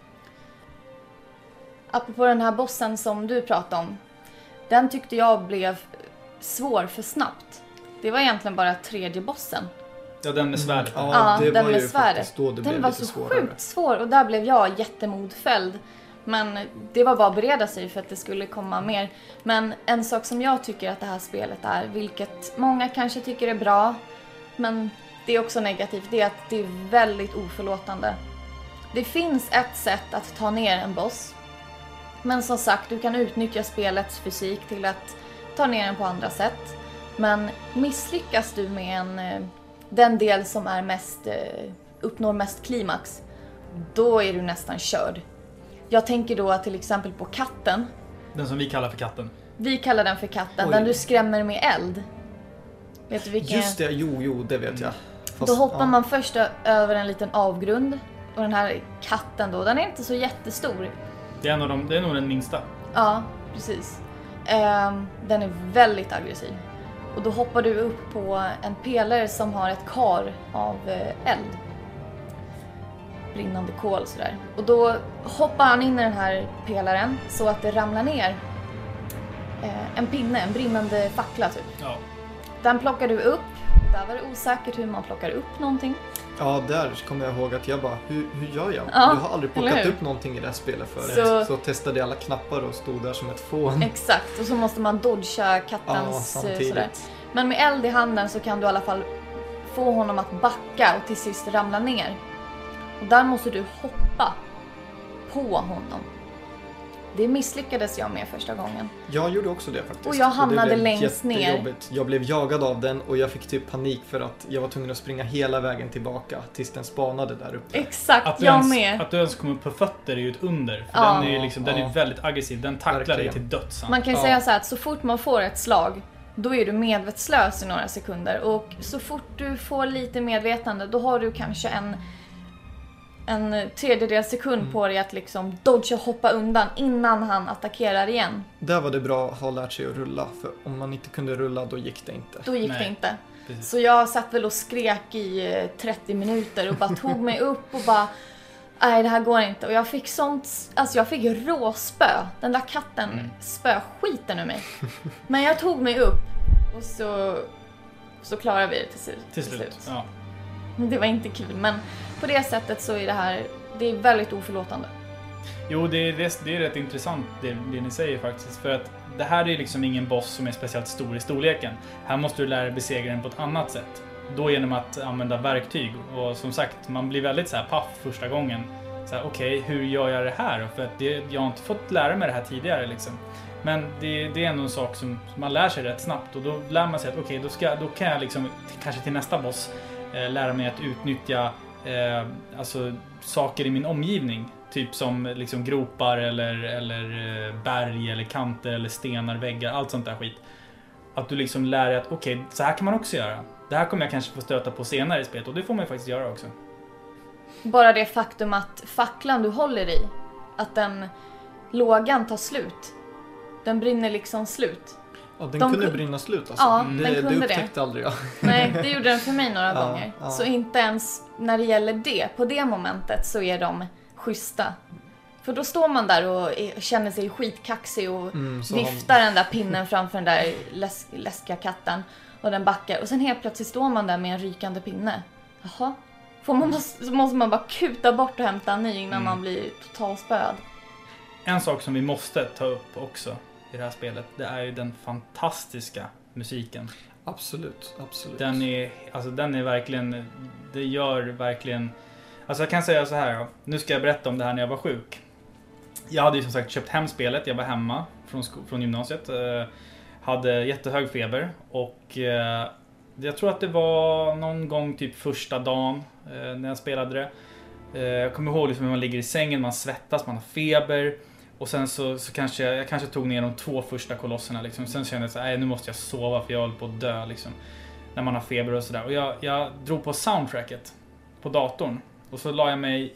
Apropå den här bossen som du pratade om, den tyckte jag blev svår för snabbt. Det var egentligen bara tredje bossen. Ja, den med svärdet. Ja, det den var med ju svärdet. faktiskt då det Den blev var lite så svårare. sjukt svår och där blev jag jättemodfälld. Men det var bara att bereda sig för att det skulle komma mer. Men en sak som jag tycker att det här spelet är, vilket många kanske tycker är bra, men det är också negativt, det är att det är väldigt oförlåtande. Det finns ett sätt att ta ner en boss. Men som sagt, du kan utnyttja spelets fysik till att ta ner den på andra sätt. Men misslyckas du med den del som är uppnår mest klimax, då är du nästan körd. Jag tänker då till exempel på katten. Den som vi kallar för katten. Vi kallar den för katten, Oj. den du skrämmer med eld. Vet du vilken? Just det, jo, det vet jag. Fast, Då hoppar man först över en liten avgrund. Och den här katten då, den är inte så jättestor. Det är nog den minsta. Ja, precis. Den är väldigt aggressiv. Och då hoppar du upp på en pelare som har ett kar av eld. Brinnande kol sådär. Och då hoppar han in i den här pelaren så att det ramlar ner en pinne, en brinnande fackla typ. Ja. Den plockar du upp. Där var det osäkert hur man plockar upp någonting. Ja, där kommer jag ihåg att jag bara, hur gör jag? Ja, jag har aldrig eller plockat hur? upp någonting i det här spelet förut. Så testade jag alla knappar och stod där som ett fån. Exakt, och så måste man dodga kattens samtidigt. sådär. Men med eld i handen så kan du i alla fall få honom att backa och till sist ramla ner. Och där måste du hoppa på honom. Det misslyckades jag med första gången. Jag gjorde också det faktiskt. Och jag hamnade det blev längst ner. jättejobbigt. Jag blev jagad av den och jag fick typ panik för att jag var tvungen att springa hela vägen tillbaka tills den spanade där uppe. Exakt, jag med. Att du ens kommer upp på fötter är ju ett under. För Ja. den är ju liksom, den är väldigt aggressiv. Den tacklar dig Verkligen. till döds. Man kan ju säga så här att så fort man får ett slag, då är du medvetslös i några sekunder. Och så fort du får lite medvetande, då har du kanske en tredjedel sekund på dig att liksom dodge och hoppa undan innan han attackerar igen. Där var det bra att ha lärt sig att rulla, för om man inte kunde rulla då gick det inte. Då gick Nej. det inte. Precis. Så jag satt väl och skrek i 30 minuter och bara tog mig upp och bara nej, det här går inte. Och jag fick jag fick råspö. Den där katten spö skiten ur mig. Men jag tog mig upp och så klarade vi det till slut. Ja. Det var inte kul, men på det sättet så är det är väldigt oförlåtande. Jo, det är rätt intressant det ni säger faktiskt. För att det här är liksom ingen boss som är speciellt stor i storleken. Här måste du lära dig besegra den på ett annat sätt. Då genom att använda verktyg. Och som sagt, man blir väldigt så här paff första gången. Okej, hur gör jag det här då? För att jag har inte fått lära mig det här tidigare liksom. Men det är ändå en sak som man lär sig rätt snabbt. Och då lär man sig att okej, då kan jag liksom, kanske till nästa boss lära mig att utnyttja alltså saker i min omgivning. Typ som liksom gropar eller berg eller kanter eller stenar, väggar, allt sånt där skit. Att du liksom lär dig att okej, så här kan man också göra. Det här kommer jag kanske få stöta på senare i spelet och det får man ju faktiskt göra också. Bara det faktum att facklan du håller i, att den lågan tar slut. Den brinner liksom slut. Ja, den kunde brinna slut alltså. Ja, den kunde det upptäckte aldrig jag. Nej, det gjorde den för mig några gånger. Ja. Så inte ens när det gäller det, på det momentet så är de schyssta. För då står man där och känner sig skitkaxig och viftar den där pinnen framför den där läskiga katten. Och den backar. Och sen helt plötsligt står man där med en rykande pinne. Jaha. Så måste man bara kuta bort och hämta en ny innan man blir totalspöd. En sak som vi måste ta upp också i det här spelet, det är ju den fantastiska musiken. Absolut. Den är verkligen, det gör verkligen, alltså jag kan säga så här då. Nu ska jag berätta om det här när jag var sjuk. Jag hade ju som sagt köpt hem spelet, jag var hemma från gymnasiet. Hade jättehög feber och jag tror att det var någon gång typ första dagen när jag spelade det. Jag kommer ihåg liksom hur man ligger i sängen, man svettas, man har feber. Och sen så kanske jag tog ner de 2 första kolosserna liksom. Sen kände jag så här, nu måste jag sova för jag håller på att dö liksom. När man har feber och sådär. Och jag drog på soundtracket på datorn. Och så la jag mig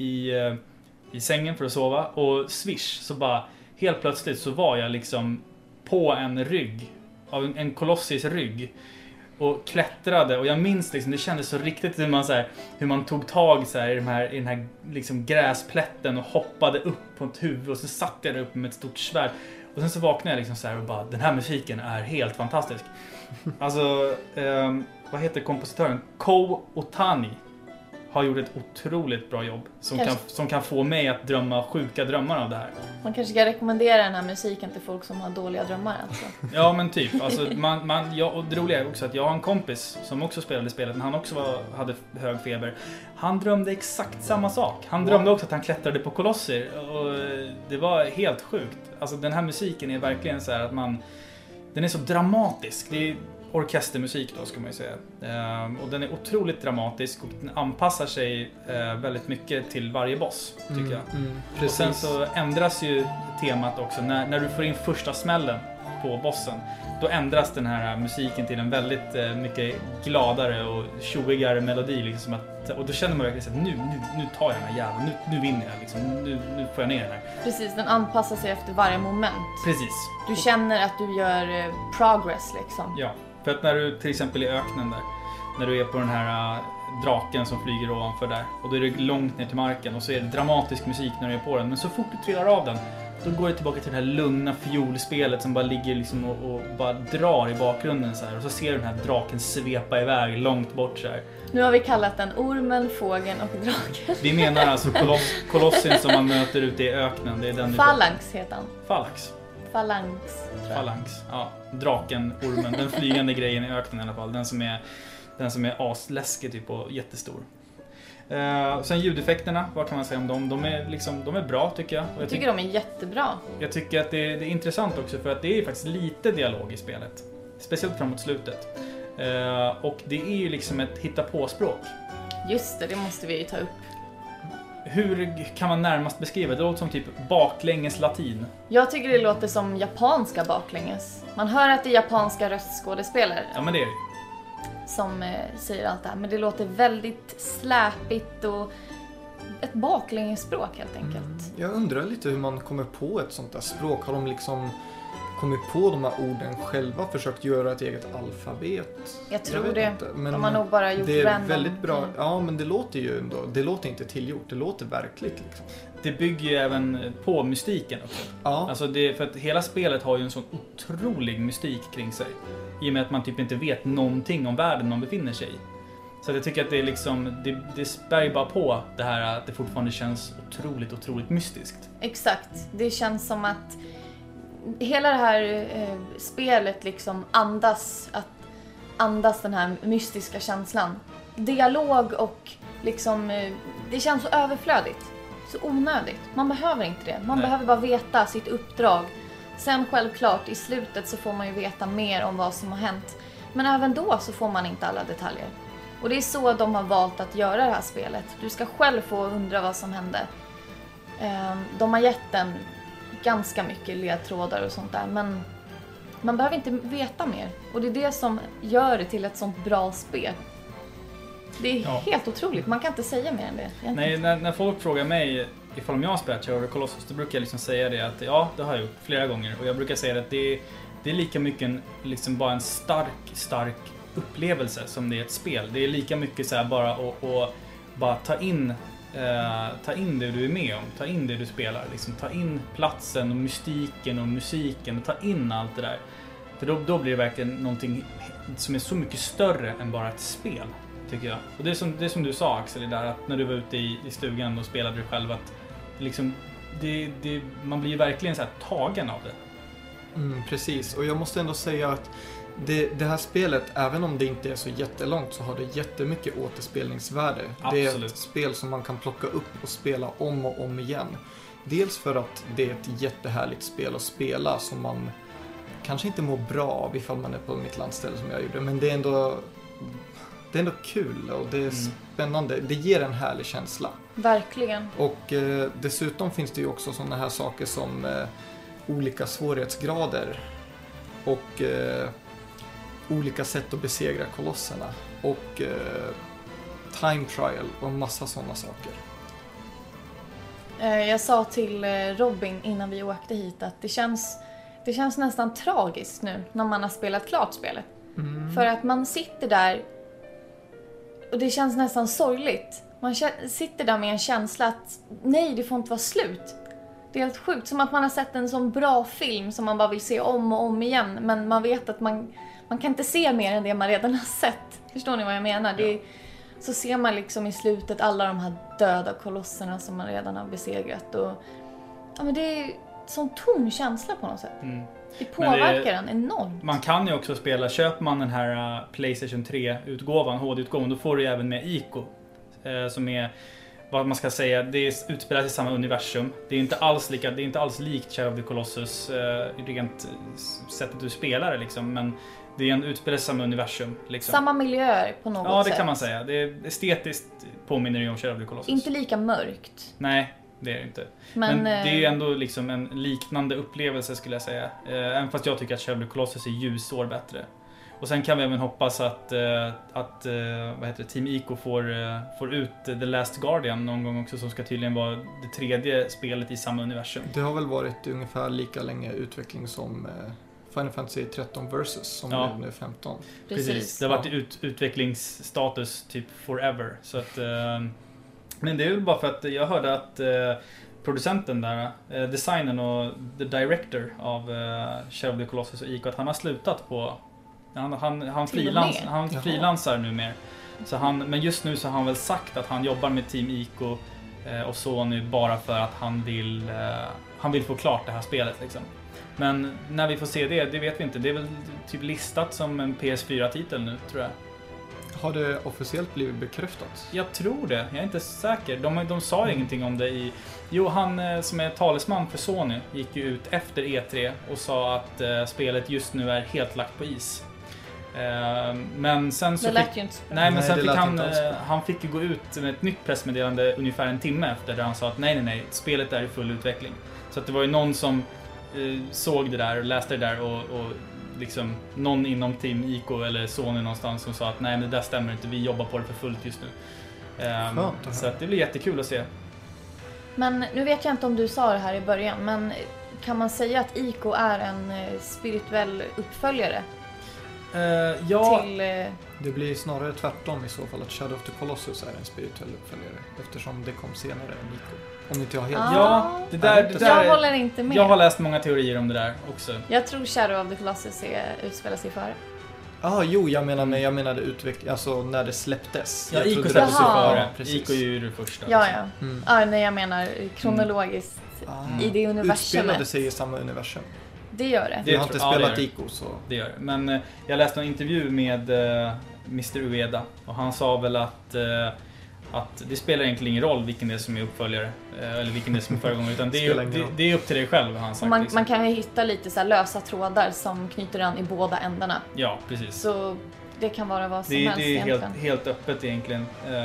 i sängen för att sova. Och swish, så bara helt plötsligt så var jag liksom på en rygg. Av en kolossis rygg. Och klättrade, och jag minns liksom, det kändes så riktigt hur man tog tag så här, i den här liksom gräsplätten och hoppade upp på ett huvud och så satt jag där uppe med ett stort svärd. Och sen så vaknade jag liksom så här och bara, den här musiken är helt fantastisk. Alltså, vad heter kompositören? Ko Otani har gjort ett otroligt bra jobb som kan få mig att drömma sjuka drömmar av det här. Man kanske ska rekommendera den här musiken till folk som har dåliga drömmar alltså. Ja men typ, alltså, och det roliga är också att jag har en kompis som också spelade spelet, men han också hade hög feber. Han drömde exakt samma sak. Han drömde också att han klättrade på kolosser och det var helt sjukt. Alltså den här musiken är verkligen så här att den är så dramatisk. Det är orkestermusik då, ska man ju säga. Och den är otroligt dramatisk och den anpassar sig väldigt mycket till varje boss, tycker jag. Och sen så ändras ju temat också när du får in första smällen på bossen. Då ändras den här musiken till en väldigt mycket gladare och tjoigare melodi liksom, och då känner man verkligen att nu tar jag den här jäveln, nu vinner jag liksom, nu får jag ner den här. Precis, den anpassar sig efter varje moment. Precis. Du känner att du gör progress liksom. Ja. För att när du till exempel i öknen där, när du är på den här draken som flyger ovanför där, och då är det långt ner till marken och så är det dramatisk musik när du är på den, men så fort du trillar av den, då går det tillbaka till det här lugna fiolspelet som bara ligger liksom och bara drar i bakgrunden så här, och så ser du den här draken svepa iväg långt bort så här. Nu har vi kallat den ormen, fågeln och draken. Vi menar alltså kolossin som man möter ute i öknen, det är den. Phalanx heter han. Phalanx, ja. Draken, ormen, den flygande grejen i öknen i alla fall. Den som är asläskig typ och jättestor. Sen ljudeffekterna, vad kan man säga om dem? De är bra tycker jag. Och jag tycker de är jättebra. Jag tycker att det är intressant också för att det är faktiskt lite dialog i spelet. Speciellt framåt slutet. Och det är ju liksom ett hitta-på-språk. Just det måste vi ju ta upp. Hur kan man närmast beskriva? Det låter som typ baklänges latin. Jag tycker det låter som japanska baklänges. Man hör att det är japanska röstskådespelare. Ja, men det är det. Som säger allt det här. Men det låter väldigt släpigt och ett baklängesspråk helt enkelt. Jag undrar lite hur man kommer på ett sånt där språk. Har de liksom kommit på de här orden själva, försökt göra ett eget alfabet? Jag tror det. Men de har nog bara gjort det är random. väldigt bra. Ja, men det låter ju ändå, det låter inte tillgjort, det låter verkligt liksom. Det bygger ju även på mystiken också. Ja. Alltså för att hela spelet har ju en sån otrolig mystik kring sig. I och med att man typ inte vet någonting om världen man befinner sig i. Så att jag tycker att det är liksom, det spär bara på det här att det fortfarande känns otroligt mystiskt. Exakt, det känns som att hela det här spelet liksom andas den här mystiska känslan. Dialog och liksom, det känns så överflödigt, så onödigt. Man behöver inte det, man behöver bara veta sitt uppdrag. Sen självklart i slutet så får man ju veta mer om vad som har hänt. Men även då så får man inte alla detaljer. Och det är så de har valt att göra det här spelet. Du ska själv få undra vad som hände. De har gett den ganska mycket ledtrådar och sånt där. Men man behöver inte veta mer. Och det är det som gör det till ett sånt bra spel. Det är helt otroligt. Man kan inte säga mer än det. Nej, när folk frågar mig ifall jag har spelat Shadow of the Colossus, då brukar jag liksom säga det att ja, det har jag gjort flera gånger. Och jag brukar säga att det är lika mycket liksom bara en stark upplevelse som det är ett spel. Det är lika mycket så här bara att bara ta in det du är med om, ta in det du spelar, liksom ta in platsen och mystiken och musiken och ta in allt det där. För då blir det verkligen någonting som är så mycket större än bara ett spel, tycker jag. Och det är som du sa, Axel, det där att när du var ute i stugan och spelade du själv, att liksom man blir ju verkligen så här tagen av det. Precis, och jag måste ändå säga att det här spelet, även om det inte är så jättelångt, så har det jättemycket återspelningsvärde. Absolut. Det är ett spel som man kan plocka upp och spela om och om igen. Dels för att det är ett jättehärligt spel att spela som man kanske inte mår bra av ifall man är på mitt landställe som jag gjorde, men det är ändå kul och det är spännande. Det ger en härlig känsla. Verkligen. Och dessutom finns det ju också sådana här saker som olika svårighetsgrader och olika sätt att besegra kolosserna och time trial och massa sådana saker. Jag sa till Robin innan vi åkte hit att det känns nästan tragiskt nu när man har spelat klart spelet. För att man sitter där och det känns nästan sorgligt. Man sitter där med en känsla att nej, det får inte vara slut. Det är helt sjukt, som att man har sett en sån bra film som man bara vill se om och om igen. Men man vet att man kan inte se mer än det man redan har sett. Förstår ni vad jag menar? Ja. Så ser man liksom i slutet alla de här döda kolosserna som man redan har besegrat. Och, ja, men det är sån tom känsla på något sätt. Det påverkar den enormt. Man kan ju också spela, köper man den här PlayStation 3-utgåvan, HD-utgåvan, då får du även med Ico. Som är, vad man ska säga, det är utspelat i samma universum. Det är inte alls likt Shadow of the Colossus rent sättet du spelar det liksom, men det är en utspelat i samma universum liksom. Samma miljöer på något sätt. Ja, det kan man säga. Det är estetiskt påminner ju om Shadow of the Colossus. Inte lika mörkt. Nej, det är det inte. Men det är ändå liksom en liknande upplevelse, skulle jag säga. Även fast jag tycker att Shadow of the Colossus är ljusår bättre. Och sen kan vi även hoppas att Team Ico får ut The Last Guardian någon gång också, som ska tydligen vara det tredje spelet i samma universum. Det har väl varit ungefär lika länge utveckling som Final Fantasy 13 Versus som blev nu 15. Precis. Det har varit utvecklingsstatus typ forever. Så att, men det är väl bara för att jag hörde att producenten där, designern och the director av Shadow of the Colossus och Ico, att han har slutat på... Han frilansar nu mer. Så men just nu så har han väl sagt att han jobbar med Team Ico och Sony bara för att han vill få klart det här spelet liksom. Men när vi får se det vet vi inte. Det är väl typ listat som en PS4-titel nu, tror jag. Har det officiellt blivit bekräftat? Jag tror det, jag är inte säker. De sa ingenting om det i... Jo, han som är talesman för Sony gick ju ut efter E3 och sa att spelet just nu är helt lagt på is. Men sen så han fick ju gå ut med ett nytt pressmeddelande ungefär en timme efter, där han sa att nej, spelet är i full utveckling. Så att det var ju någon som såg det där och läste det där och liksom någon inom Team Ico eller Sony någonstans som sa att nej, men det där stämmer inte, vi jobbar på det för fullt just nu. Så att det blir jättekul att se. Men nu vet jag inte om du sa det här i början, men kan man säga att Ico är en spirituell uppföljare? Ja. Det blir snarare tvärtom i så fall, att Shadow of the Colossus är en spirituell uppföljare, eftersom det kom senare än Ico. Om inte jag har helt det där jag håller inte med. Jag har läst många teorier om det där också. Jag tror Shadow of the Colossus utspelar sig före. Jag menade utveckling, alltså när det släpptes. Ja, Jag Ico trodde släpptes ju Jaha. före. Precis. Ico är ju det första. Ja. Mm. Ja, nej, jag menar kronologiskt i det Utspelade universumet. sig i samma universum. Det gör det. Det Jag har inte tror- ja, spelat det gör Ico så... Det gör det. Men jag läste en intervju med Mr. Ueda och han sa väl att det spelar egentligen ingen roll vilken det är som är uppföljare eller vilken det är som är föregångare, utan det är upp till dig själv, har han sagt. Och liksom. man kan ju hitta lite så här lösa trådar som knyter an i båda ändarna. Ja, precis. Så det kan vara vad som Det helst är egentligen. helt öppet egentligen.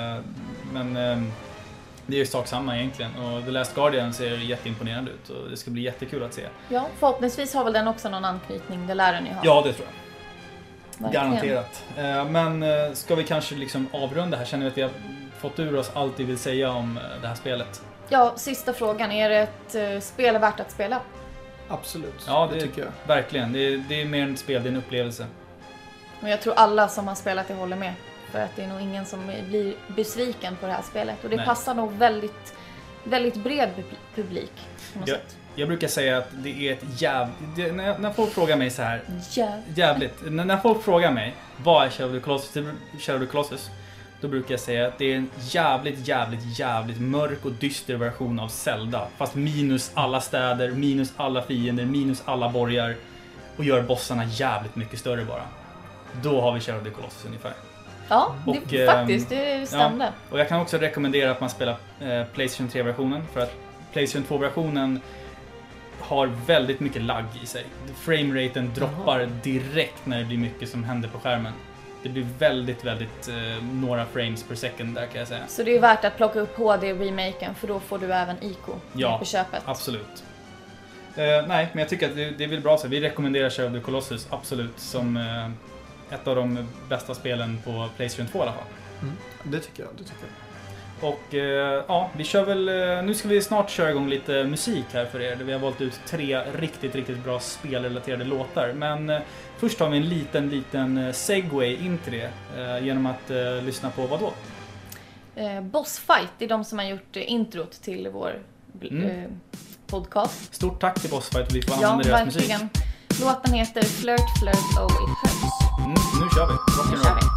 Men det är ju sak samma egentligen. Och The Last Guardian ser jätteimponerande ut och det ska bli jättekul att se. Ja, förhoppningsvis har väl den också någon anknytning, det lär den ju ha. Ja, det tror jag. Verkligen. Garanterat. Men ska vi kanske liksom avrunda här? Känner vi att vi har fått ur oss allt vi vill säga om det här spelet? Ja, sista frågan. Är det ett spel värt att spela? Absolut, Ja, det tycker jag. Verkligen. Det är mer än ett spel, det är en upplevelse. Och jag tror alla som har spelat det håller med. För att det är nog ingen som blir besviken på det här spelet. Och det Nej. passar nog väldigt, väldigt bred publik. På något Ja. sätt. Jag brukar säga att det är ett när folk frågar mig så här, Ja. jävligt. När folk frågar mig, vad är Shadow of the Colossus? Då brukar jag säga att det är en jävligt mörk och dyster version av Zelda. Fast minus alla städer, minus alla fiender, minus alla borgar. Och gör bossarna jävligt mycket större bara. Då har vi Shadow of the Colossus ungefär. Ja, Och, faktiskt. Det stämde. Och jag kan också rekommendera att man spelar PlayStation 3-versionen. För att PlayStation 2-versionen har väldigt mycket lagg i sig. Frameraten droppar direkt när det blir mycket som händer på skärmen. Det blir väldigt några frames per second där, kan jag säga. Så det är värt att plocka upp HD-remaken för då får du även Ico på köpet. Absolut. Nej, men jag tycker att det är väl bra så. Vi rekommenderar Shadow of the Colossus absolut som ett av de bästa spelen på PlayStation 2 i alla fall. Det tycker jag. Och ja, vi kör väl, nu ska vi snart köra igång lite musik här för er. Vi har valt ut 3 riktigt bra spelrelaterade låtar. Men först har vi en liten segway in till det genom att lyssna på vad då? Boss Fight är de som har gjort introt till vår podcast. Stort tack till Boss Fight, och vi får använda deras musik. Verkligen. Låten heter Flirt, Oh It Hurts. Nu kör vi, Nu kör rock'n'roll. vi.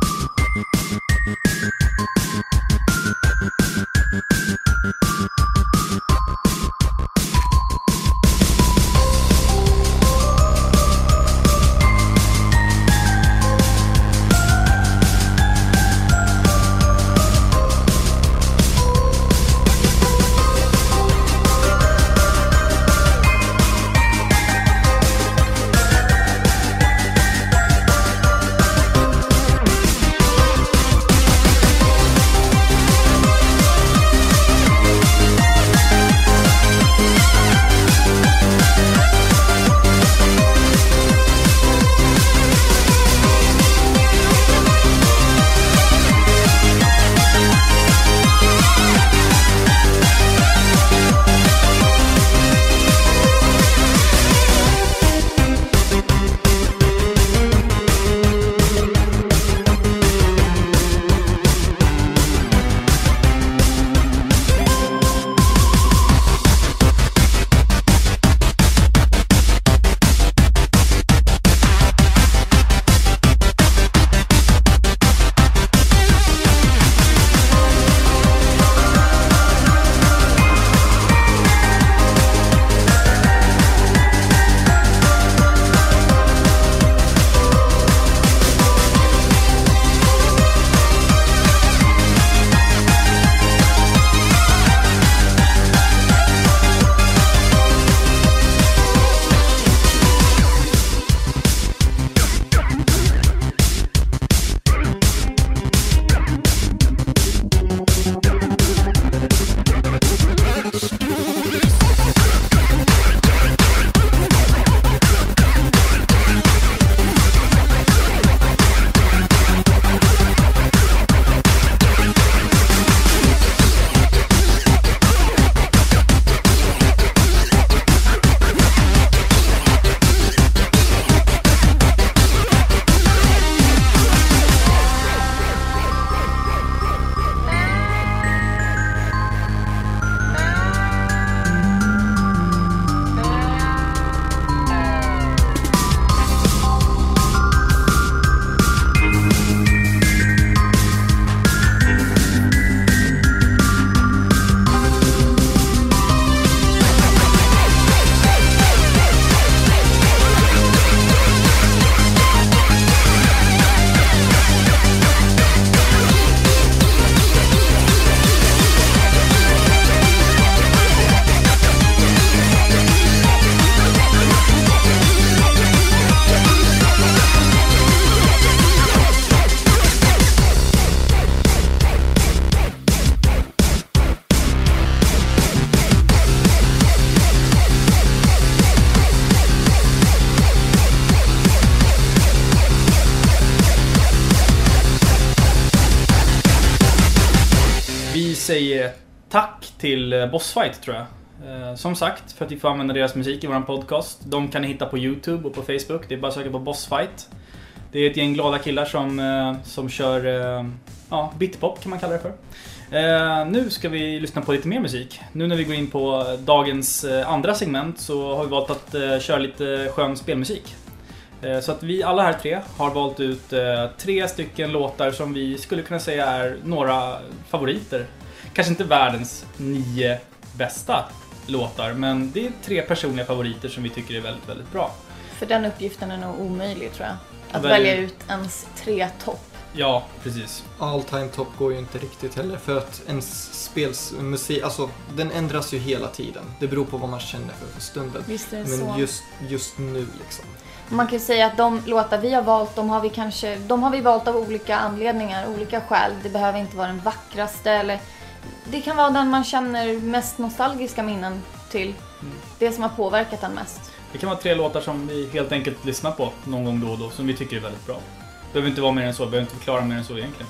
säger tack till Bossfight tror jag. Som sagt, för att vi får använda deras musik i vår podcast. De kan ni hitta på YouTube och på Facebook. Det är bara att söka på Bossfight. Det är ett gäng glada killar som kör bitpop kan man kalla det för. Nu ska vi lyssna på lite mer musik. Nu när vi går in på dagens andra segment så har vi valt att köra lite skön spelmusik. Så att vi alla här 3 har valt ut 3 stycken låtar som vi skulle kunna säga är några favoriter. Kanske inte världens 9 bästa låtar, men det är 3 personliga favoriter som vi tycker är väldigt, väldigt bra. För den uppgiften är nog omöjlig tror jag. Att välja ut ens 3 topp. Ja, precis. All time top går ju inte riktigt heller för att en spelsmusik, alltså den ändras ju hela tiden. Det beror på vad man känner för stunden. Visst är det men så. just nu liksom. Man kan ju säga att de låtar vi har valt, de har vi valt av olika anledningar, olika skäl. Det behöver inte vara den vackraste eller det kan vara den man känner mest nostalgiska minnen till. Det som har påverkat den mest. Det kan vara 3 låtar som vi helt enkelt lyssnar på någon gång då och då som vi tycker är väldigt bra. Det behöver inte vara mer än så, behöver inte förklara mer än så egentligen.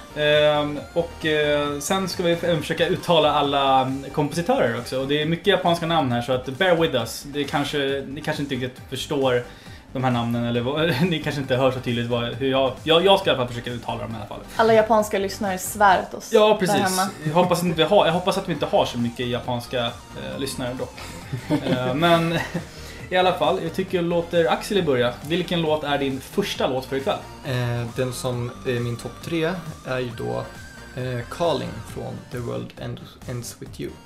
Nej. Sen ska vi försöka uttala alla kompositörer också. Och det är mycket japanska namn här så att bear with us. Ni kanske inte riktigt förstår de här namnen eller ni kanske inte hör så tydligt hur jag ska i alla fall försöka uttala dem i alla fall. Alla japanska lyssnare svär åt oss. Ja, precis. Jag hoppas att vi inte har så mycket japanska lyssnare då. Men i alla fall, jag tycker låter Axel börja. Vilken låt är din första låt för ikväll? Den som är min topp 3 är ju då Calling från The World Ends With You.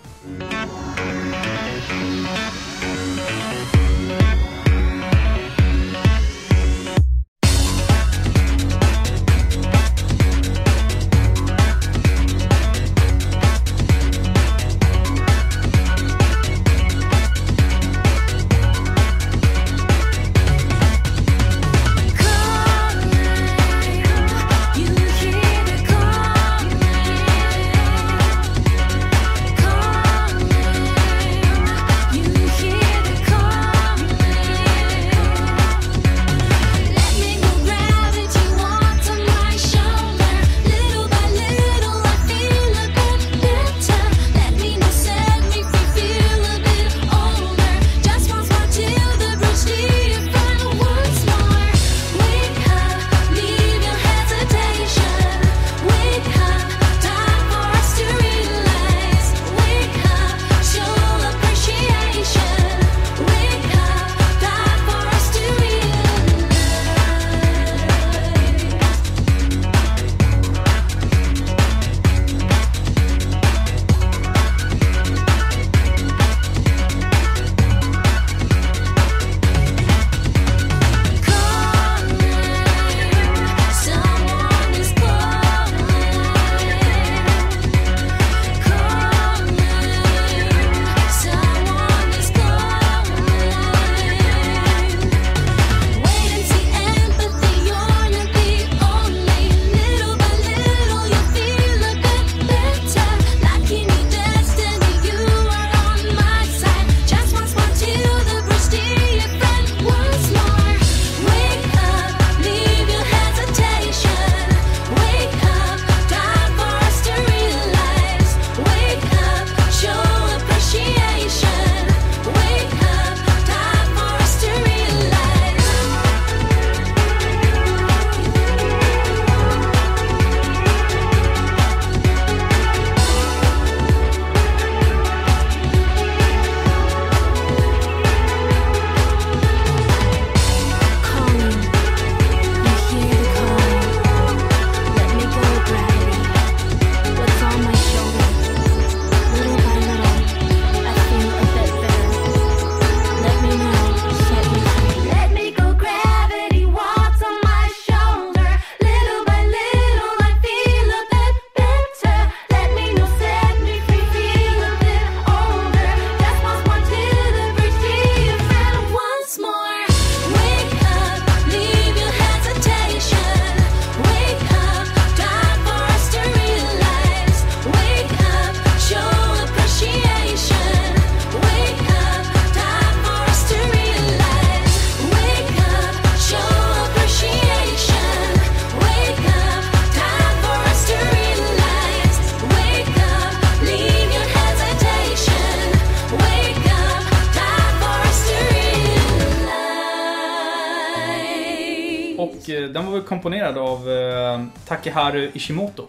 den var väl komponerad av Takeharu Ishimoto.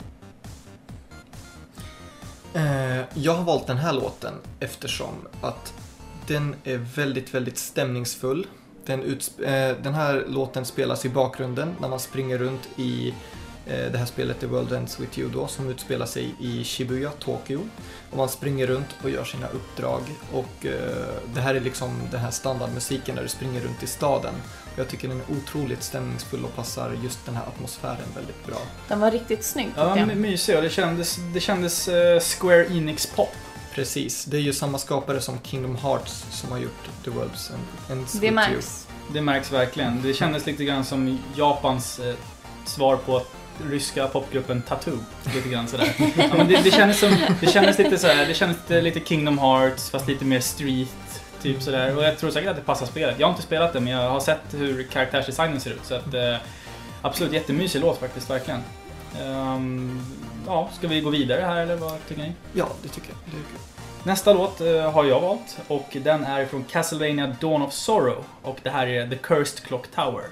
Jag har valt den här låten eftersom att den är väldigt, väldigt stämningsfull. Den här låten spelas i bakgrunden när man springer runt i det här spelet The World Ends With You då, som utspelar sig i Shibuya, Tokyo. Och man springer runt och gör sina uppdrag. Och det här är liksom den här standardmusiken där du springer runt i staden. Jag tycker den är otroligt stämningsfull och passar just den här atmosfären väldigt bra. Den var riktigt snygg. Ja, den var mysig och det kändes Square Enix pop. Precis, det är ju samma skapare som Kingdom Hearts som har gjort The World Ends With Det You. märks. Det märks verkligen. Det kändes lite grann som Japans svar på ryska popgruppen Tattoo. Lite grann sådär. Ja, men det kändes lite sådär, det kändes lite Kingdom Hearts fast lite mer street. Typ sådär. Och jag tror säkert att det passar spelet. Jag har inte spelat det, men jag har sett hur karaktärsdesignen ser ut. Så att, absolut jättemysig låt faktiskt, verkligen. Ja, ska vi gå vidare här eller vad tycker ni? Ja, det tycker jag. Nästa låt har jag valt och den är från Castlevania Dawn of Sorrow. Och det här är The Cursed Clock Tower.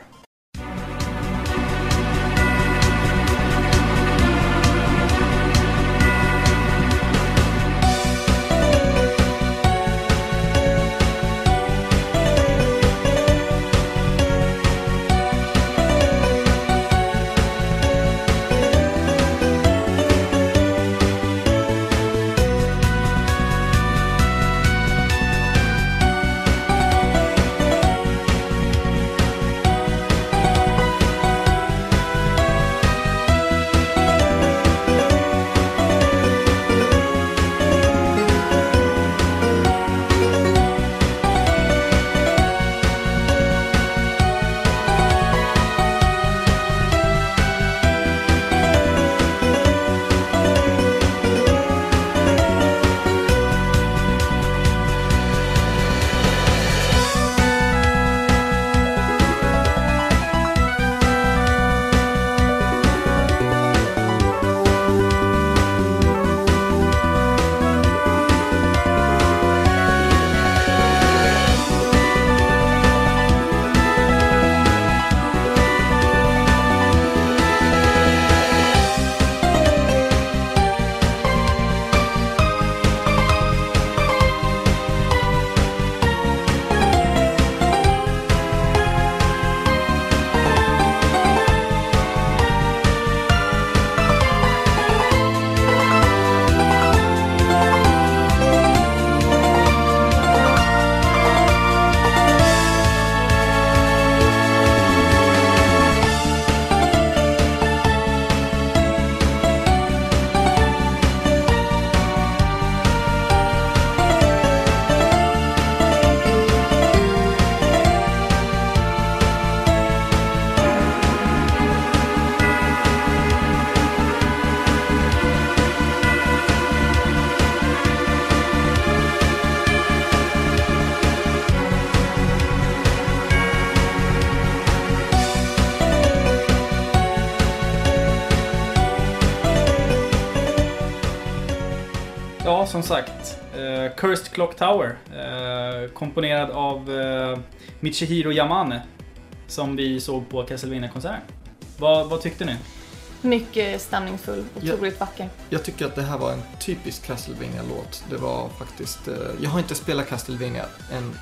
Ja, som sagt. Cursed Clock Tower. Komponerad av Michihiro Yamane. Som vi såg på Castlevania-konserten. Vad tyckte ni? Mycket stämningsfull, otroligt vacker. Jag tycker att det här var en typisk Castlevania-låt. Det var faktiskt... jag har inte spelat Castlevania än.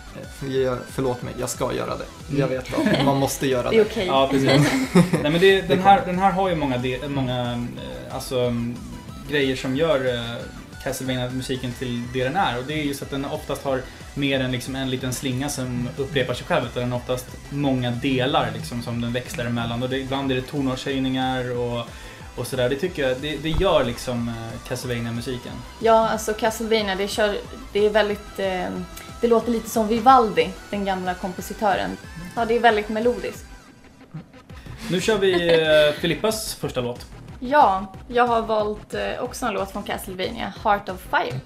Förlåt mig, jag ska göra det. Jag vet vad, man måste göra det. Det är okej. Ja, precis. Nej, men den här har ju många alltså, grejer som gör Castlevania-musiken till det den är. Och det är just att den oftast har mer än liksom en liten slinga som upprepar sig själv. Utan den har oftast många delar liksom, som den växlar emellan. Och ibland är det tonartshöjningar och sådär. Det tycker jag, det gör liksom Castlevania-musiken. Ja, alltså Castlevania, det är väldigt... det låter lite som Vivaldi, den gamla kompositören. Ja, det är väldigt melodiskt. Nu kör vi Filippas första låt. Ja, jag har valt också en låt från Castlevania, Heart of Fire.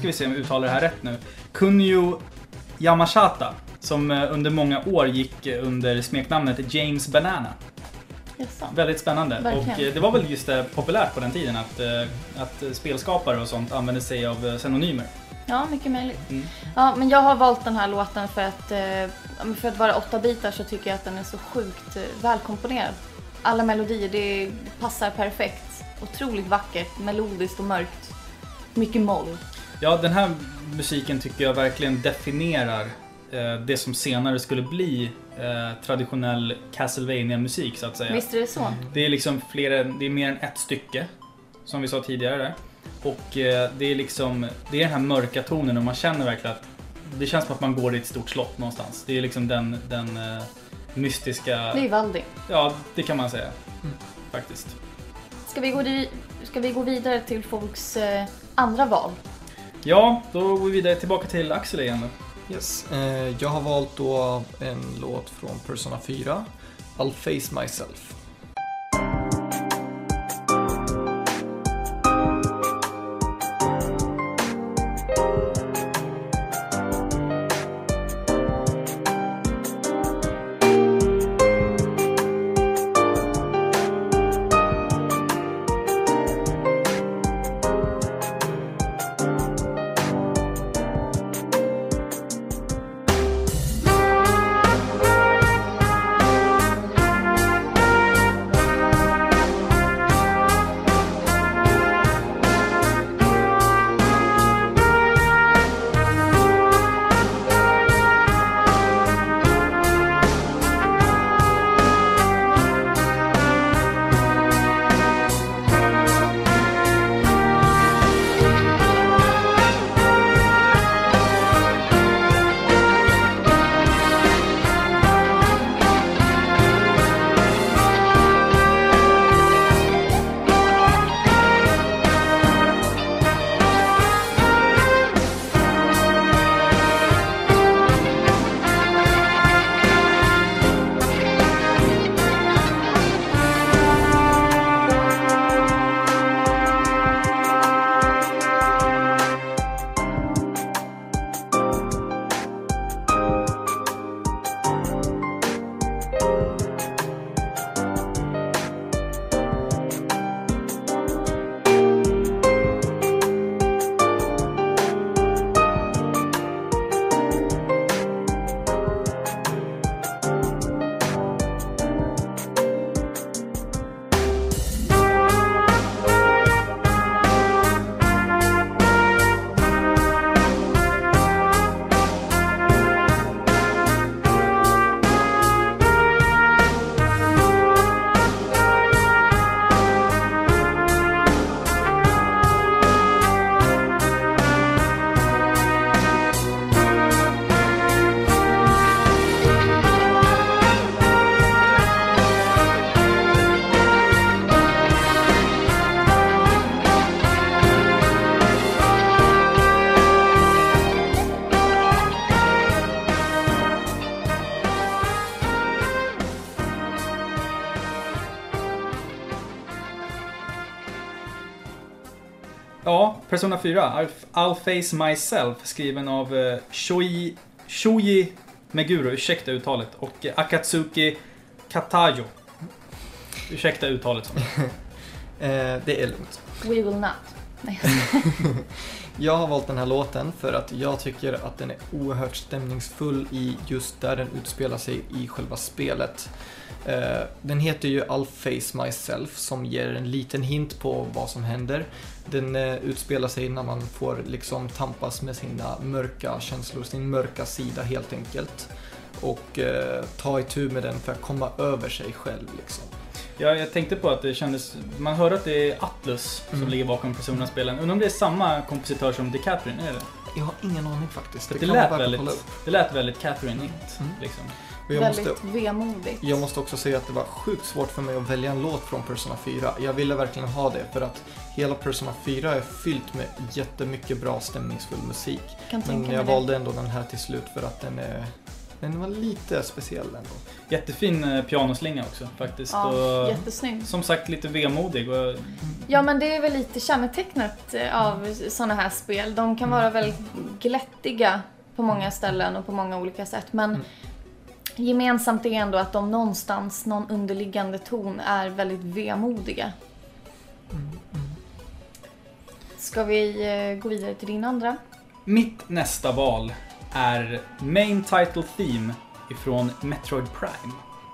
ska vi se om jag uttalar det här rätt nu. Kunio Yamashita, som under många år gick under smeknamnet James Banana. Jaså. Väldigt spännande. Verkligen. Och det var väl just det populärt på den tiden att spelskapare och sånt använde sig av synonymer. Ja, mycket möjligt. Mm. Ja, men jag har valt den här låten för att vara 8 bitar så tycker jag att den är så sjukt välkomponerad. Alla melodier, det passar perfekt. Otroligt vackert, melodiskt och mörkt. Mycket moll. Ja, den här musiken tycker jag verkligen definierar det som senare skulle bli traditionell Castlevania-musik så att säga. Visst är det så? Det är liksom det är mer än ett stycke, som vi sa tidigare där. Och det är den här mörka tonen och man känner verkligen att det känns som att man går i ett stort slott någonstans. Det är liksom den mystiska... Det är Valdi. Ja, det kan man säga. Faktiskt. Ska vi gå vidare till folks andra val? Ja, då går vi vidare tillbaka till Axel igen då. Yes. Jag har valt då en låt från Persona 4, I'll Face Myself. Ja, Persona 4, I'll Face Myself, skriven av Shoji Meguro, ursäkta uttalet, och Akatsuki Katayo. Ursäkta uttalet som. Det är lugnt. We will not. Nej. Jag har valt den här låten för att jag tycker att den är oerhört stämningsfull i just där den utspelar sig i själva spelet. Den heter ju I'll Face Myself, som ger en liten hint på vad som händer. Den utspelar sig när man får liksom tampas med sina mörka känslor, sin mörka sida helt enkelt. Och ta itu med den för att komma över sig själv liksom. Ja, jag tänkte på att det kändes... Man hör att det är Atlus som ligger bakom Persona-spelen. Undrar om det är samma kompositör som The Catherine, är det? Jag har ingen aning faktiskt. Det lät väldigt Catherine-igt, liksom. Väldigt vemodigt. Jag måste också säga att det var sjukt svårt för mig att välja en låt från Persona 4. Jag ville verkligen ha det för att hela Persona 4 är fyllt med jättemycket bra stämningsfull musik. Men jag valde ändå den här till slut för att den är Den var lite speciell ändå. Jättefin pianoslinga också faktiskt. Ja, och jättesnygg. som sagt lite vemodig. Och... Ja, men det är väl lite kännetecknet av sådana här spel. De kan vara väldigt glättiga på många ställen och på många olika sätt. Men gemensamt är ändå att de någonstans, någon underliggande ton är väldigt vemodiga. Ska vi gå vidare till din andra? Mitt nästa val är Main Title Theme ifrån Metroid Prime.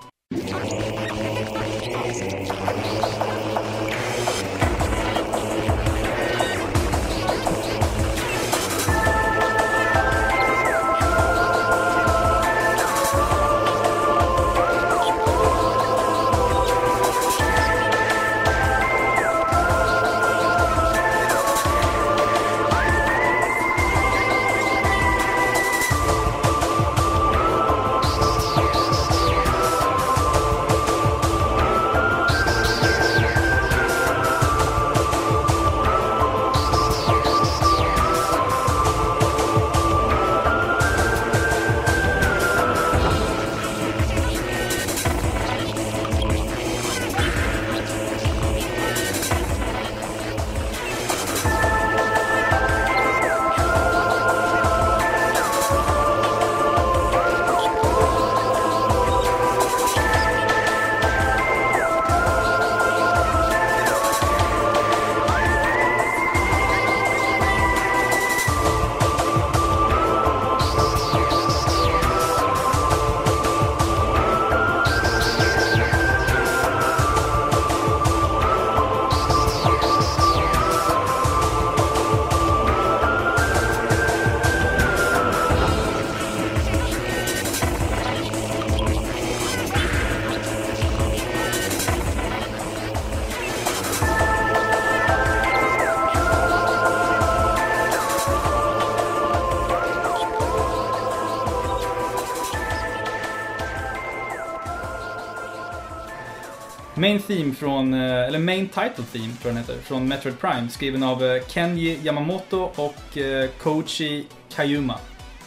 Main Theme från, eller Main Title Theme tror jag den heter, från Metroid Prime, skriven av Kenji Yamamoto och Koichi Kayuma.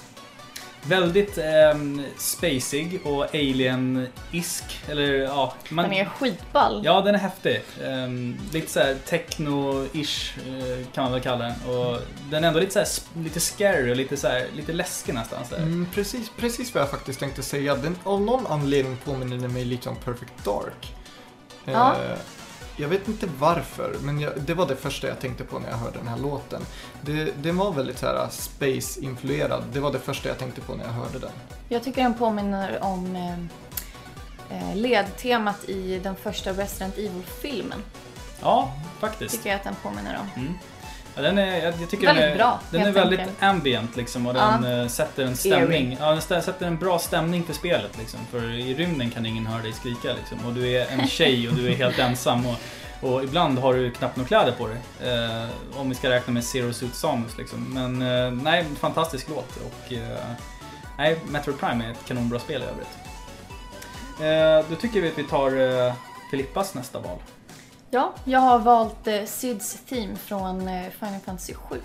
Väldigt spacig och alien-isk, eller ja... Den är skitball. Ja, den är häftig. Lite såhär techno-ish kan man väl kalla den. Och den är ändå lite såhär, lite scary och lite läskig nästan. Precis vad jag faktiskt tänkte säga. Den, av någon anledning påminner den mig lite om Perfect Dark. Ja. Jag vet inte varför, men det var det första jag tänkte på när jag hörde den här låten. Det var väldigt så här space-influerad. Det var det första jag tänkte på när jag hörde den. Jag tycker den påminner om ledtemat i den första Resident Evil-filmen. Ja, faktiskt. Tycker jag att den påminner om. Mm. Ja, den är, jag tycker väldigt den är bra. Den är väldigt ambient liksom, och den sätter en stämning. Ja, den sätter en bra stämning för spelet liksom. För i rymden kan ingen höra dig skrika liksom. Och du är en tjej och du är helt ensam och ibland har du knappt några kläder på dig. Om vi ska räkna med Zero Suit Samus liksom. Men nej, fantastisk låt och nej, Metroid Prime är ett kanonbra spel i övrigt. Då tycker vi att vi tar Filippas nästa val. Ja, jag har valt Cid's Theme från Final Fantasy 7.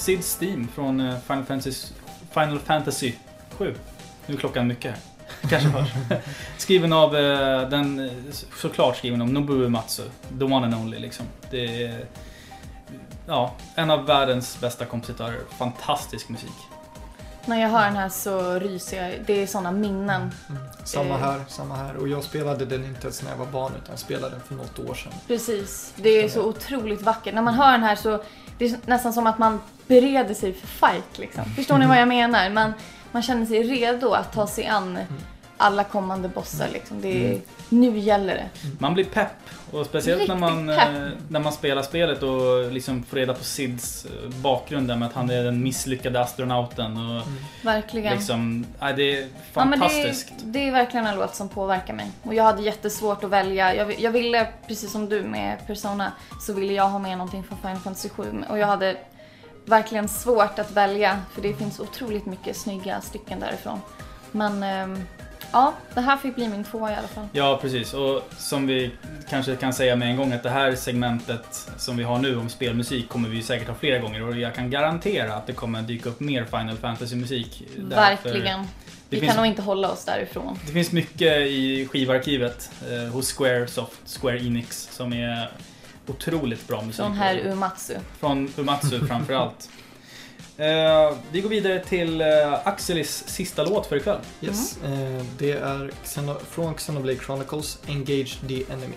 Sid's Theme från Final Fantasy 7. Nu är klockan mycket här. Kanske hörs. Skriven av såklart skriven av Nobuo Uematsu. The one and only liksom. Det är en av världens bästa kompositörer. Fantastisk musik. När jag hör den här så ryser jag. Det är sådana minnen. Samma här. Och jag spelade den inte ens när jag var barn, utan jag spelade den för något år sedan. Precis. Det är så otroligt vackert. När man hör den här så det är nästan som att man bereder sig för fight liksom. Förstår ni vad jag menar? Man känner sig redo att ta sig an alla kommande bossar liksom. Nu gäller det. Man blir pepp. Och speciellt när man spelar spelet och liksom får reda på Sids bakgrund där med att han är den misslyckade astronauten. Och verkligen. Liksom, det är fantastiskt. Det är verkligen en låt som påverkar mig. Och jag hade jättesvårt att välja. Jag ville, precis som du med Persona, så ville jag ha med någonting från Final Fantasy 7. Och jag hade verkligen svårt att välja. För det finns otroligt mycket snygga stycken därifrån. Men det här fick bli min 2 i alla fall. Ja, precis. Och som vi kanske kan säga med en gång, att det här segmentet som vi har nu om spelmusik kommer vi säkert ha flera gånger. Och jag kan garantera att det kommer dyka upp mer Final Fantasy-musik. Verkligen. Vi kan nog inte hålla oss därifrån. Det finns mycket i skivarkivet hos Square Enix som är otroligt bra musik. Från Uematsu framförallt. Vi går vidare till Axelis sista låt för ikväll. Yes, det är från Xenoblade Chronicles, Engage the Enemy.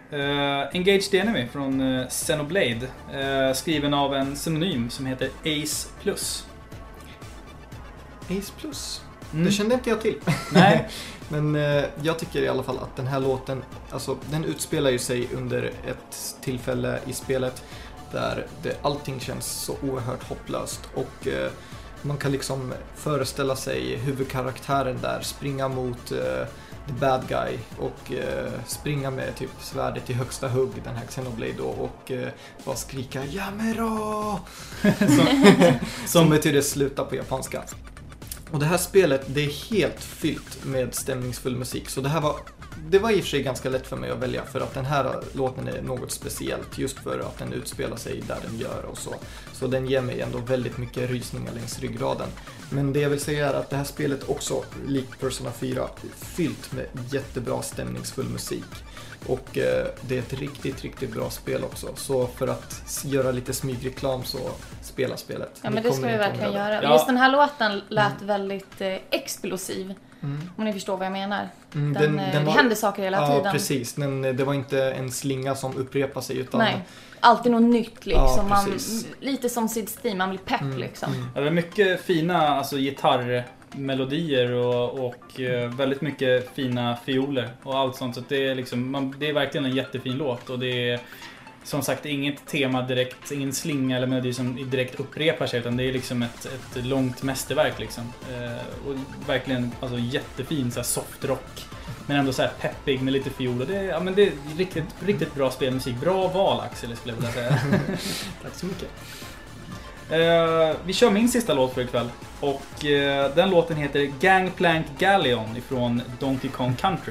Engage the Enemy från Xenoblade. Skriven av en pseudonym som heter Ace Plus. Ace Plus? Mm. Det kände inte jag till. Nej. Men jag tycker i alla fall att den här låten, alltså den utspelar ju sig under ett tillfälle i spelet där allting känns så oerhört hopplöst och man kan liksom föreställa sig huvudkaraktären där springa mot the bad guy och springa med typ svärdet i högsta hugg, den här Xenoblade då, och bara skrika Yamero! som betyder sluta på japanska. Och det här spelet, det är helt fyllt med stämningsfull musik. Så det var i och för sig ganska lätt för mig att välja, för att den här låten är något speciellt just för att den utspelar sig där den gör och så. Så den ger mig ändå väldigt mycket rysningar längs ryggraden. Men det jag vill säga är att det här spelet också, likt Persona 4, är fyllt med jättebra stämningsfull musik. Och det är ett riktigt, riktigt bra spel också. Så för att göra lite smygreklam så spela spelet. Ja, men det ska vi verkligen göra. Ja. Just den här låten lät väldigt explosiv. Om ni förstår vad jag menar. Det händer saker hela tiden. Ja, precis. Men det var inte en slinga som upprepar sig utan... Nej, alltid något nytt liksom. Ja, lite som Sid Steam, man blir pepp liksom. Ja, det är mycket fina alltså, gitarrmelodier och väldigt mycket fina fioler och allt sånt. Så det är, liksom, det är verkligen en jättefin låt och det är som sagt inget tema direkt, ingen slinga eller melodi som direkt upprepar sig, utan det är liksom ett långt mästerverk liksom. Och verkligen alltså, jättefin så här, soft rock, men ändå så här peppig med lite fiol. Och det är riktigt, riktigt bra spelmusik. Bra val, Axel, skulle jag vilja säga. Tack så mycket. Vi kör min sista låt för ikväll. Och den låten heter Gangplank Galleon ifrån Donkey Kong Country.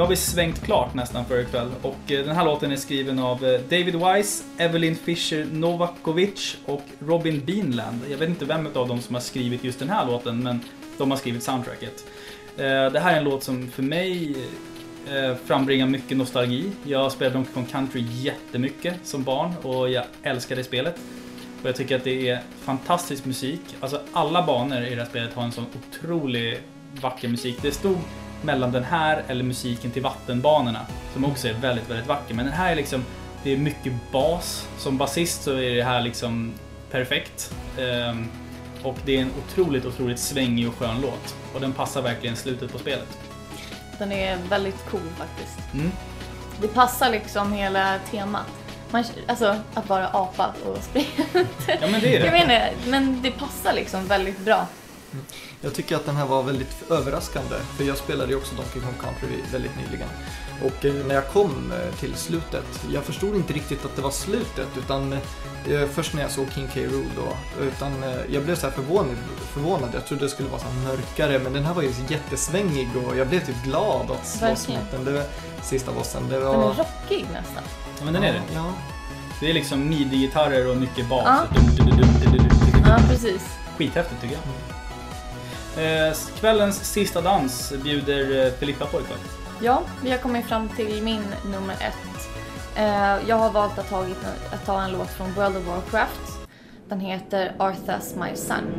har vi svängt klart nästan för ikväll. Och den här låten är skriven av David Wise, Evelyn Fisher Novakovic och Robin Beanland. Jag vet inte vem av dem som har skrivit just den här låten, men de har skrivit soundtracket. Det här är en låt som för mig frambringar mycket nostalgi. Jag spelade Donkey Kong Country jättemycket som barn och jag älskade spelet. Och jag tycker att det är fantastisk musik. Alltså alla banor i det här spelet har en sån otrolig vacker musik. Det stod mellan den här eller musiken till vattenbanorna som också är väldigt, väldigt vacker. Men den här är liksom, det är mycket bas. Som basist så är det här liksom perfekt. Och det är en otroligt svängig och skön låt. Och den passar verkligen slutet på spelet. Den är väldigt cool faktiskt. Mm. Det passar liksom hela temat. Alltså att vara apa och springa. Ja, men det är det. Jag menar, men det passar liksom väldigt bra. Jag tycker att den här var väldigt överraskande, för jag spelade ju också Donkey Kong Country väldigt nyligen. Och när jag kom till slutet, jag förstod inte riktigt att det var slutet, utan först när jag såg King K. Rool då, utan jag blev så här förvånad. Jag trodde det skulle vara så här mörkare, men den här var ju jättesvängig och jag blev typ glad att slåss mot den. Det var sista bossen. Det var... Den är rockig nästan. Ja, men den är det. Ja. Det är liksom midi-gitarrer och mycket bas. Ja, precis. Skithäftigt tycker jag. Kvällens sista dans bjuder Filippa på ikväll. Ja, vi har kommit fram till min nummer 1. Jag har valt att ta en låt från World of Warcraft. Den heter Arthas My Son.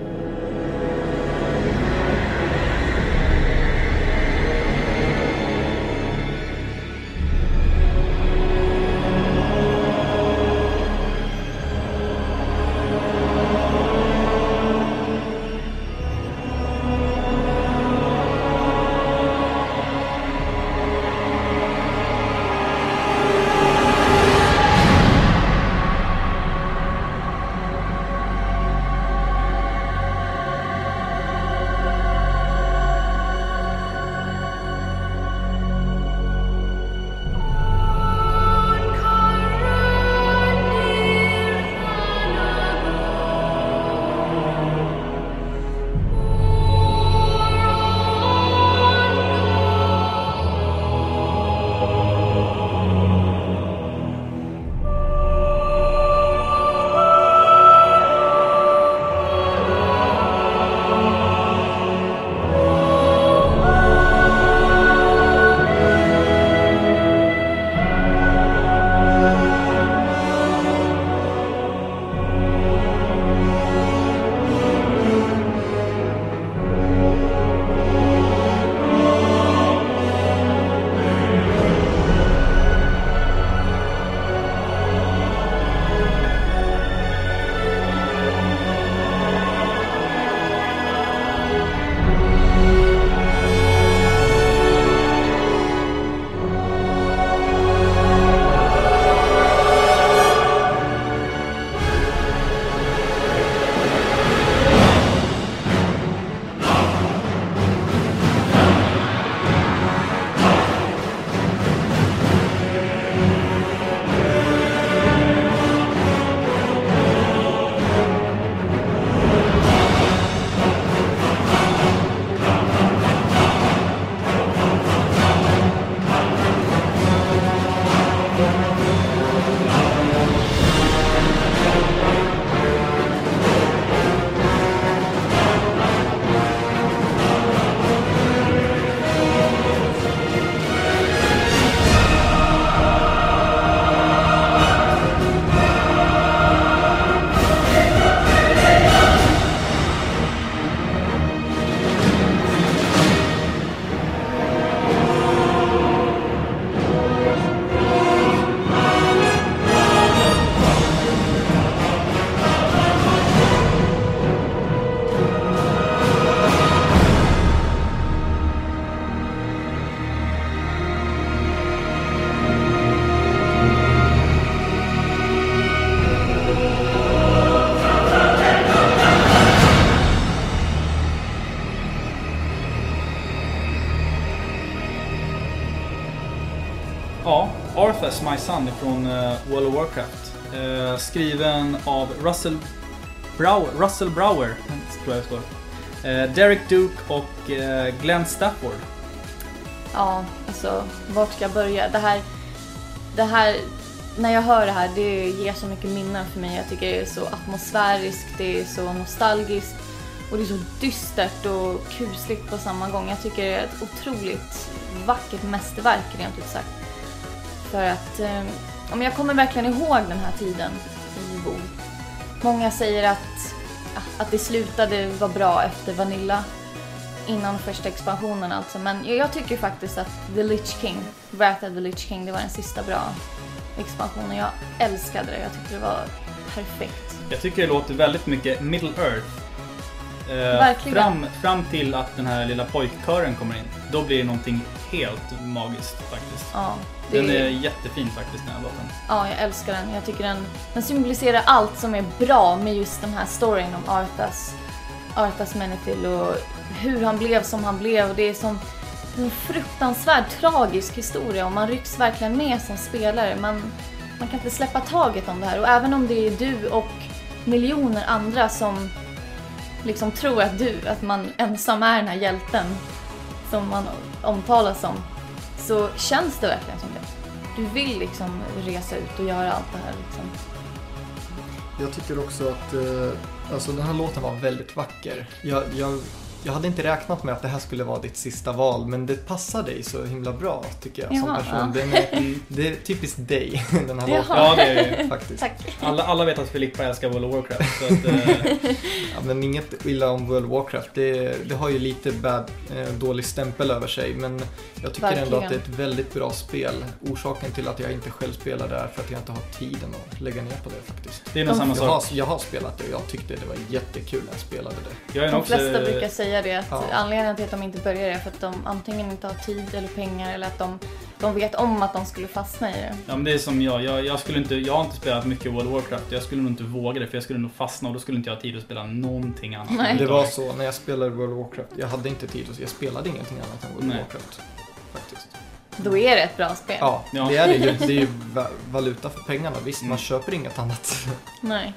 Ja, Arthas My Son från World of Warcraft. Skriven av Russell Brower, tror jag det står. Derek Duke och Glenn Stafford. Ja, alltså vart ska jag börja? Det här, när jag hör det här, det ger så mycket minnen för mig. Jag tycker det är så atmosfäriskt, det är så nostalgiskt och det är så dystert och kusligt på samma gång. Jag tycker det är ett otroligt vackert mästerverk rent ut sagt. För att om jag kommer verkligen ihåg den här tiden i WoW. Många säger att det slutade vara bra efter Vanilla. Innan första expansionen alltså. Men jag tycker faktiskt att The Lich King, Wrath of the Lich King, det var den sista bra expansionen. Jag älskade det. Jag tyckte det var perfekt. Jag tycker det låter väldigt mycket Middle Earth. Verkligen. Fram till att den här lilla pojkkören kommer in. Då blir det någonting helt magiskt faktiskt. Ja, den är jättefin faktiskt, den här låten. Ja, jag älskar den. Jag tycker den symboliserar allt som är bra med just den här storyn om Arthas Menethil och hur han blev som han blev. Och det är som en fruktansvärd tragisk historia och man rycks verkligen med som spelare. Man kan inte släppa taget om det här. Och även om det är du och miljoner andra som liksom tror att man ensam är den här hjälten som man omtalas som, så känns det verkligen som det. Du vill liksom resa ut och göra allt det här liksom. Jag tycker också att alltså den här låten var väldigt vacker. Jag hade inte räknat med att det här skulle vara ditt sista val, men det passar dig så himla bra tycker jag som person. Ja. Det är typiskt dig, den här låten. Ja, det är det faktiskt. Tack. Alla vet att Filippa älskar World of Warcraft. Så att, ja, men inget illa om World of Warcraft. Det har ju lite dålig stämpel över sig, men jag tycker ändå att det är ett väldigt bra spel. Orsaken till att jag inte själv spelar är för att jag inte har tiden att lägga ner på det faktiskt. Det är nog samma sak. Jag har spelat det och jag tyckte det var jättekul när jag spelade det. De flesta brukar säga det, att anledningen till att de inte börjar är för att de antingen inte har tid eller pengar eller att de vet om att de skulle fastna i det. Ja, men det är som jag har inte spelat mycket World of Warcraft. Jag skulle nog inte våga det, för jag skulle nog fastna och då skulle inte jag ha tid att spela någonting annat. Nej. Det var så när jag spelade World of Warcraft. Jag hade inte tid, jag spelade ingenting annat än World of Warcraft faktiskt. Då är det ett bra spel. Ja, det är det ju. Det är ju valuta för pengarna. Visst, man köper inget annat. Nej.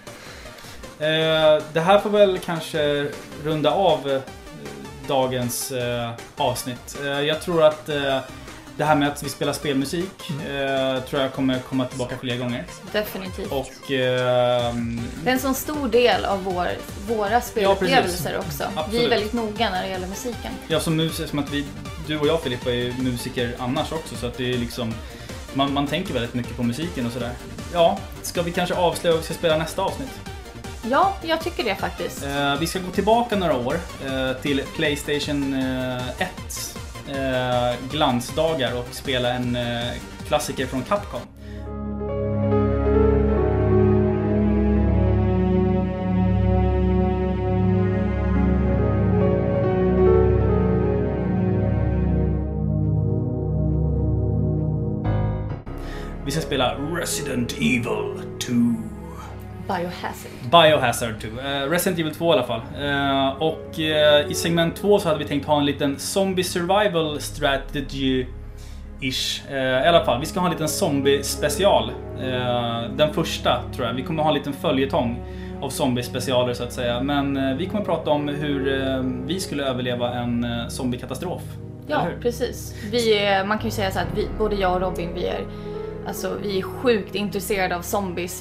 Det här får väl kanske runda av dagens avsnitt. Jag tror att det här med att vi spelar spelmusik tror jag kommer komma tillbaka fler gånger. Definitivt. Och det är en sån stor del av våra spelupplevelser också. Absolut. Vi är väldigt noga när det gäller musiken. Ja, som musiker, som att du och jag Filippa är musiker annars också, så att det är liksom man tänker väldigt mycket på musiken och sådär. Ja, ska vi kanske avslöja vad vi ska spela nästa avsnitt? Ja, jag tycker det faktiskt. Vi ska gå tillbaka några år till PlayStation 1 glansdagar och spela en klassiker från Capcom. Vi ska spela Resident Evil 2. Biohazard 2. Resident Evil 2 i alla fall. Och i segment 2 så hade vi tänkt ha en liten zombie survival strategy-ish. I alla fall, vi ska ha en liten zombie special. Den första tror jag. Vi kommer ha en liten följetong av zombie specialer så att säga. Men vi kommer prata om hur vi skulle överleva en zombie-katastrof. Ja, precis. Man kan ju säga så att både jag och Robin, vi är sjukt intresserade av zombies